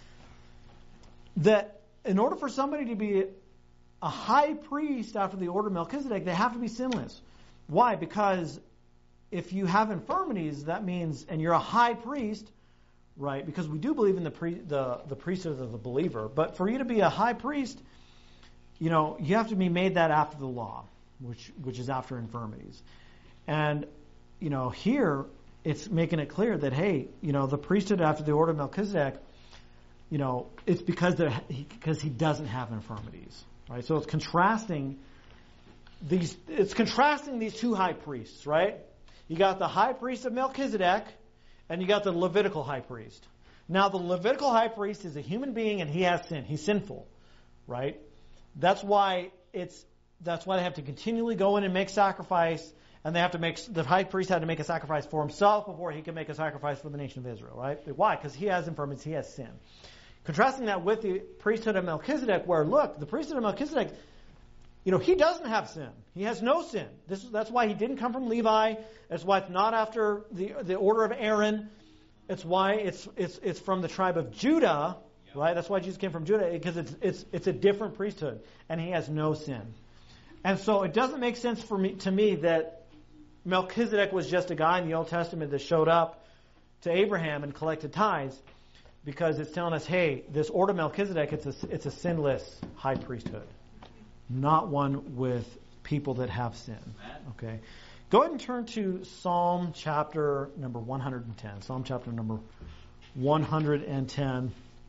that in order for somebody to be a high priest after the order of Melchizedek, they have to be sinless. Why? Because if you have infirmities, that means, and you're a high priest, right? Because we do believe in the pre, the the priesthood of the believer. But for you to be a high priest, you know, you have to be made that after the law, which which is after infirmities. And, you know, here it's making it clear that, hey, you know, the priesthood after the order of Melchizedek, you know, it's because he, because he doesn't have infirmities, right? So it's contrasting these. It's contrasting these two high priests, right? You got the high priest of Melchizedek, and you got the Levitical high priest. Now, the Levitical high priest is a human being, and he has sin. He's sinful, right? That's why it's. That's why they have to continually go in and make sacrifice, and they have to make. The high priest had to make a sacrifice for himself before he could make a sacrifice for the nation of Israel, right? Why? Because he has infirmities, he has sin. Contrasting that with the priesthood of Melchizedek, where look, the priesthood of Melchizedek, you know, he doesn't have sin. He has no sin. This is, that's why he didn't come from Levi. That's why it's not after the the order of Aaron. It's why it's it's it's from the tribe of Judah, right? That's why Jesus came from Judah, because it's it's it's a different priesthood, and he has no sin. And so it doesn't make sense for me to me that Melchizedek was just a guy in the Old Testament that showed up to Abraham and collected tithes, because it's telling us, hey, this order of Melchizedek, it's a it's a sinless high priesthood. Not one with people that have sin. Okay. Go ahead and turn to Psalm chapter number one hundred ten. Psalm chapter number one hundred ten.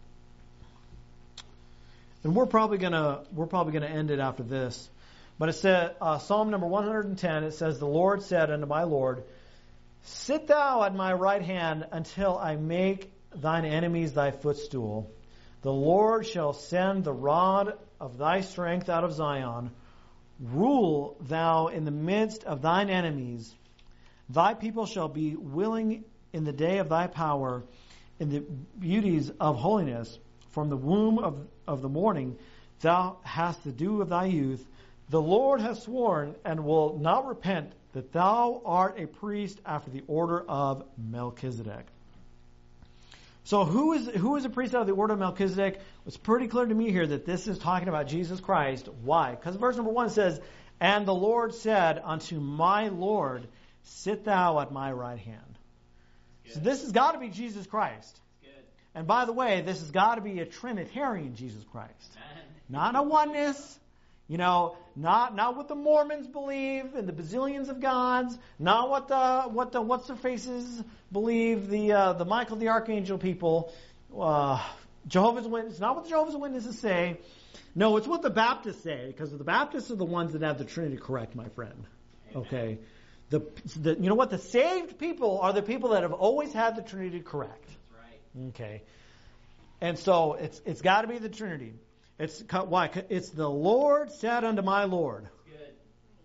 And we're probably gonna we're probably gonna end it after this. But it said uh, Psalm number one hundred ten, it says, "The Lord said unto my Lord, Sit thou at my right hand until I make thine enemies thy footstool. The Lord shall send the rod of thy strength out of Zion. Rule thou in the midst of thine enemies. Thy people shall be willing in the day of thy power, in the beauties of holiness. From the womb of, of the morning thou hast the dew of thy youth. The Lord hath sworn and will not repent that thou art a priest after the order of Melchizedek." So who is who is a priest out of the order of Melchizedek? It's pretty clear to me here that this is talking about Jesus Christ. Why? Because verse number one says, "And the Lord said unto my Lord, sit thou at my right hand." So this has got to be Jesus Christ. And by the way, this has got to be a Trinitarian Jesus Christ. Not a oneness. You know, not not what the Mormons believe and the bazillions of gods. Not what the what the what's their faces believe. The uh, the Michael the Archangel people. Uh, Jehovah's Witnesses. Not what the Jehovah's Witnesses say. No, it's what the Baptists say, because the Baptists are the ones that have the Trinity correct, my friend. Okay, the, the you know what the saved people are the people that have always had the Trinity correct. That's right. Okay, and so it's it's got to be the Trinity. It's why it's the Lord said unto my Lord. Good.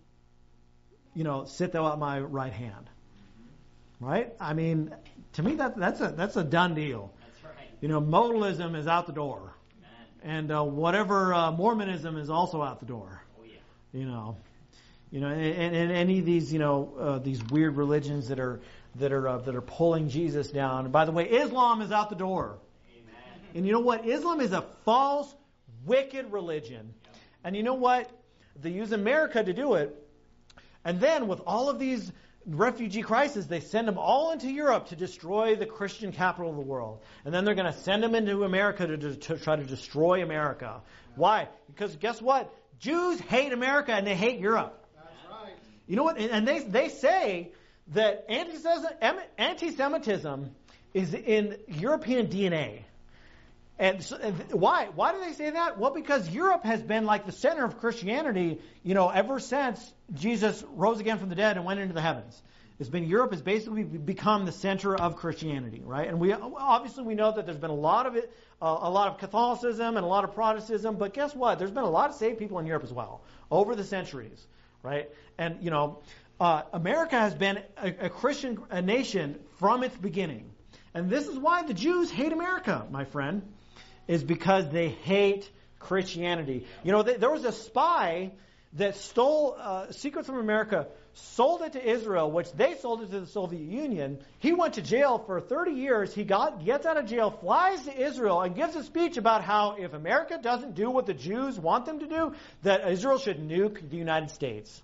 You know, sit thou at my right hand. Right? I mean, to me that that's a that's a done deal. That's right. You know, modalism is out the door, Amen. and uh, whatever uh, Mormonism is also out the door. Oh yeah. You know, you know, and, and any of these you know uh, these weird religions that are that are uh, that are pulling Jesus down. And by the way, Islam is out the door. Amen. And you know what? Islam is a false, wicked religion. And you know what? They use America to do it. And then with all of these refugee crises, they send them all into Europe to destroy the Christian capital of the world. And then they're going to send them into America to, to, to try to destroy America. Why? Because guess what? Jews hate America and they hate Europe. That's right. You know what? And they, they say that anti-Semitism is in European D N A. And, so, and why? Why do they say that? Well, because Europe has been like the center of Christianity, you know, ever since Jesus rose again from the dead and went into the heavens. It's been Europe has basically become the center of Christianity, right? And we obviously we know that there's been a lot of it, uh, a lot of Catholicism and a lot of Protestantism. But guess what? There's been a lot of saved people in Europe as well over the centuries, right? And you know, uh, America has been a, a Christian a nation from its beginning, and this is why the Jews hate America, my friend. Is because they hate Christianity. You know, there was a spy that stole uh, secrets from America, sold it to Israel, which they sold it to the Soviet Union. He went to jail for thirty years. He got gets out of jail, flies to Israel, and gives a speech about how if America doesn't do what the Jews want them to do, that Israel should nuke the United States.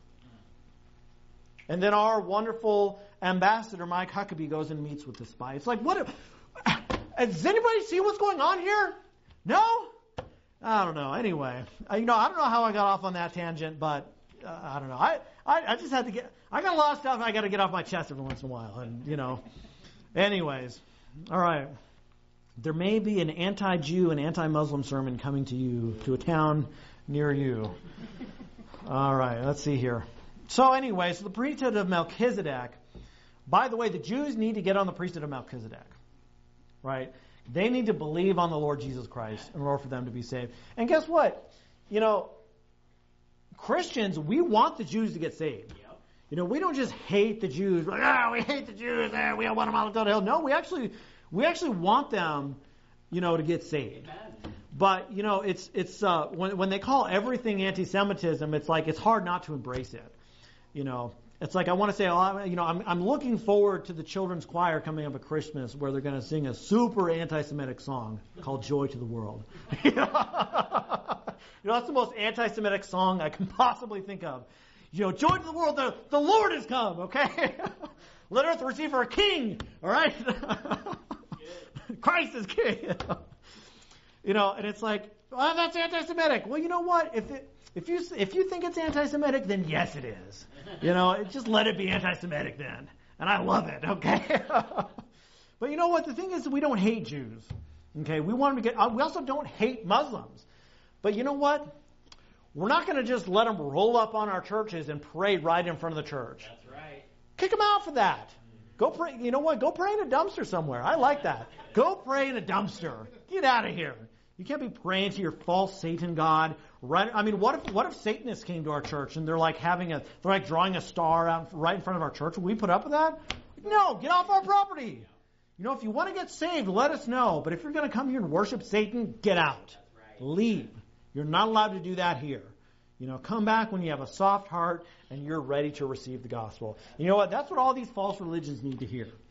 And then our wonderful ambassador, Mike Huckabee, goes and meets with the spy. It's like, what? Does anybody see what's going on here? No? I don't know. Anyway, uh, you know, I don't know how I got off on that tangent, but uh, I don't know. I, I, I just had to get, I got a lot of stuff I got to get off my chest every once in a while. And, you know, anyways. All right. There may be an anti-Jew and anti-Muslim sermon coming to you, to a town near you. All right. Let's see here. So anyway, so the priesthood of Melchizedek. By the way, the Jews need to get on the priesthood of Melchizedek. Right? They need to believe on the Lord Jesus Christ in order for them to be saved. And guess what? You know, Christians, we want the Jews to get saved. Yep. You know, we don't just hate the Jews. Like, ah, we hate the Jews. Ah, we don't want them all to go to hell. No, we actually, we actually want them, you know, to get saved. Amen. But you know, it's it's uh, when when they call everything anti-Semitism, it's like it's hard not to embrace it. You know. It's like I want to say, oh, you know, I'm I'm looking forward to the children's choir coming up at Christmas where they're going to sing a super anti-Semitic song called "Joy to the World." you know, that's the most anti-Semitic song I can possibly think of. You know, "Joy to the world, the the Lord has come." Okay, let earth receive her King. All right, Christ is King. You know, and it's like, oh, that's anti-Semitic. Well, you know what? If it If you if you think it's anti-Semitic, then yes, it is. You know, just let it be anti-Semitic then, and I love it. Okay, but you know what? The thing is, we don't hate Jews. Okay, we want them to get. We also don't hate Muslims. But you know what? We're not going to just let them roll up on our churches and pray right in front of the church. That's right. Kick them out for that. Go pray. You know what? Go pray in a dumpster somewhere. I like that. Go pray in a dumpster. Get out of here. You can't be praying to your false Satan God. Right? I mean, what if what if Satanists came to our church and they're like having a they're like drawing a star out right in front of our church? Will we put up with that? No, get off our property. You know, if you want to get saved, let us know. But if you're going to come here and worship Satan, get out. Right. Leave. You're not allowed to do that here. You know, come back when you have a soft heart and you're ready to receive the gospel. You know what? That's what all these false religions need to hear.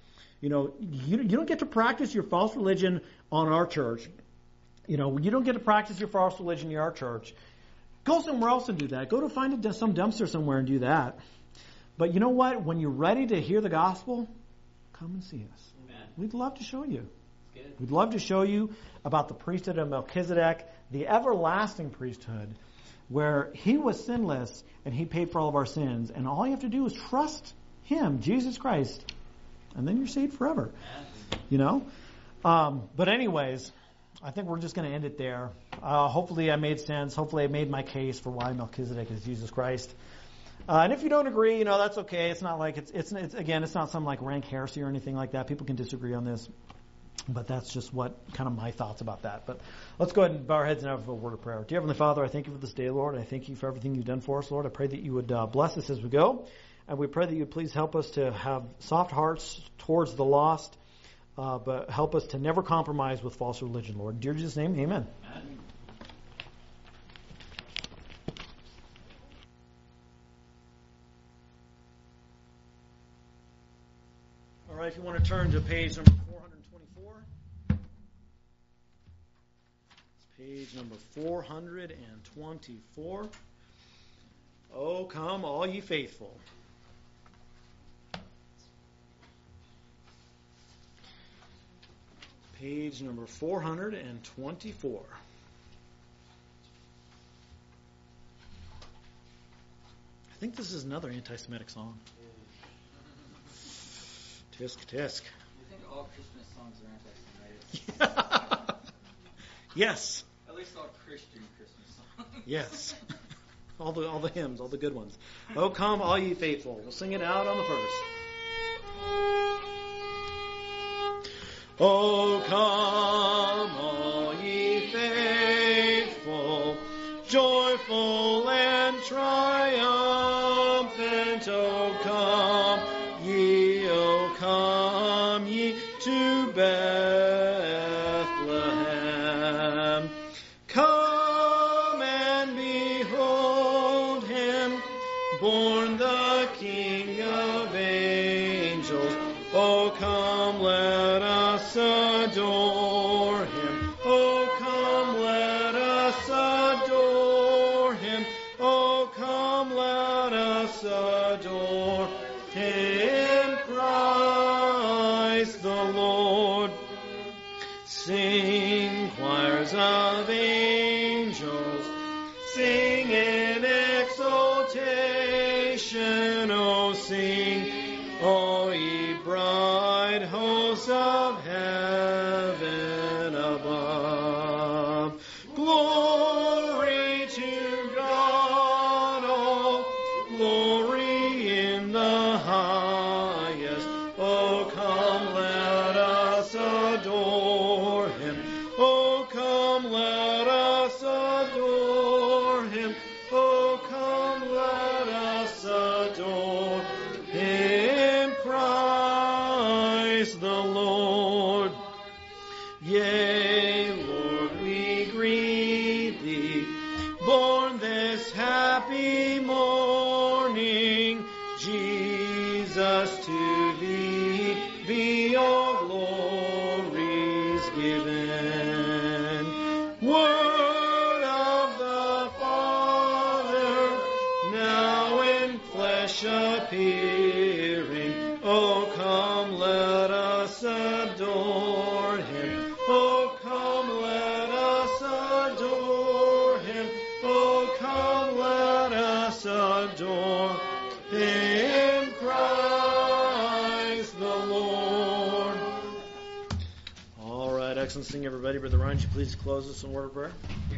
You know, you, you don't get to practice your false religion on our church. You know, you don't get to practice your false religion in our church. Go somewhere else and do that. Go to find a, some dumpster somewhere and do that. But you know what? When you're ready to hear the gospel, come and see us. Amen. We'd love to show you. Good. We'd love to show you about the priesthood of Melchizedek, the everlasting priesthood, where he was sinless and he paid for all of our sins. And all you have to do is trust him, Jesus Christ, and then you're saved forever. You know? Um, but anyways, I think we're just going to end it there. Uh, hopefully I made sense. Hopefully I made my case for why Melchizedek is Jesus Christ. Uh, and if you don't agree, you know, that's okay. It's not like, it's, it's, it's again, it's not some like rank heresy or anything like that. People can disagree on this. But that's just what kind of my thoughts about that. But let's go ahead and bow our heads and have a word of prayer. Dear Heavenly Father, I thank you for this day, Lord. I thank you for everything you've done for us, Lord. I pray that you would uh, bless us as we go. And we pray that you would please help us to have soft hearts towards the lost, uh, but help us to never compromise with false religion, Lord. In dear Jesus' name, amen. Amen. All right, if you want to turn to page number four twenty-four. It's page number four hundred twenty-four. Oh, come, all ye faithful. Page number four hundred twenty-four. I think this is another anti-Semitic song. Tisk, tisk. You think all Christmas songs are anti-Semitic? Yes. At least all Christian Christmas songs. Yes. All the all the hymns, all the good ones. Oh, come, all ye faithful. We'll sing it out on the first. Oh, come, all ye faithful, joyful and triumphant. Oh, come ye, oh, come ye to Bethlehem. Come and behold him, born the King of angels. Oh, come, let us adore him. Oh, come, let us adore him. Oh, come, let us adore him, Christ the Lord. Sing, choirs of angels, sing in exaltation. Oh, sing, O ye bright hosts of heaven above. Glory to God, all glory in the highest. Oh, come, let us adore him. Oh, come, let us adore him. Oh, come, let us adore him, Christ the Lord. Yea, Lord, we greet thee, born this happy morning. Jesus, to thee be all glories given. Word of the Father, now in flesh appearing. Oh, come, let us adore him. Oh, come, let us adore him. Oh, come, let us adore him, Christ the Lord. All right, excellent singing, everybody. Brother Ryan, would you please close us in a word of prayer?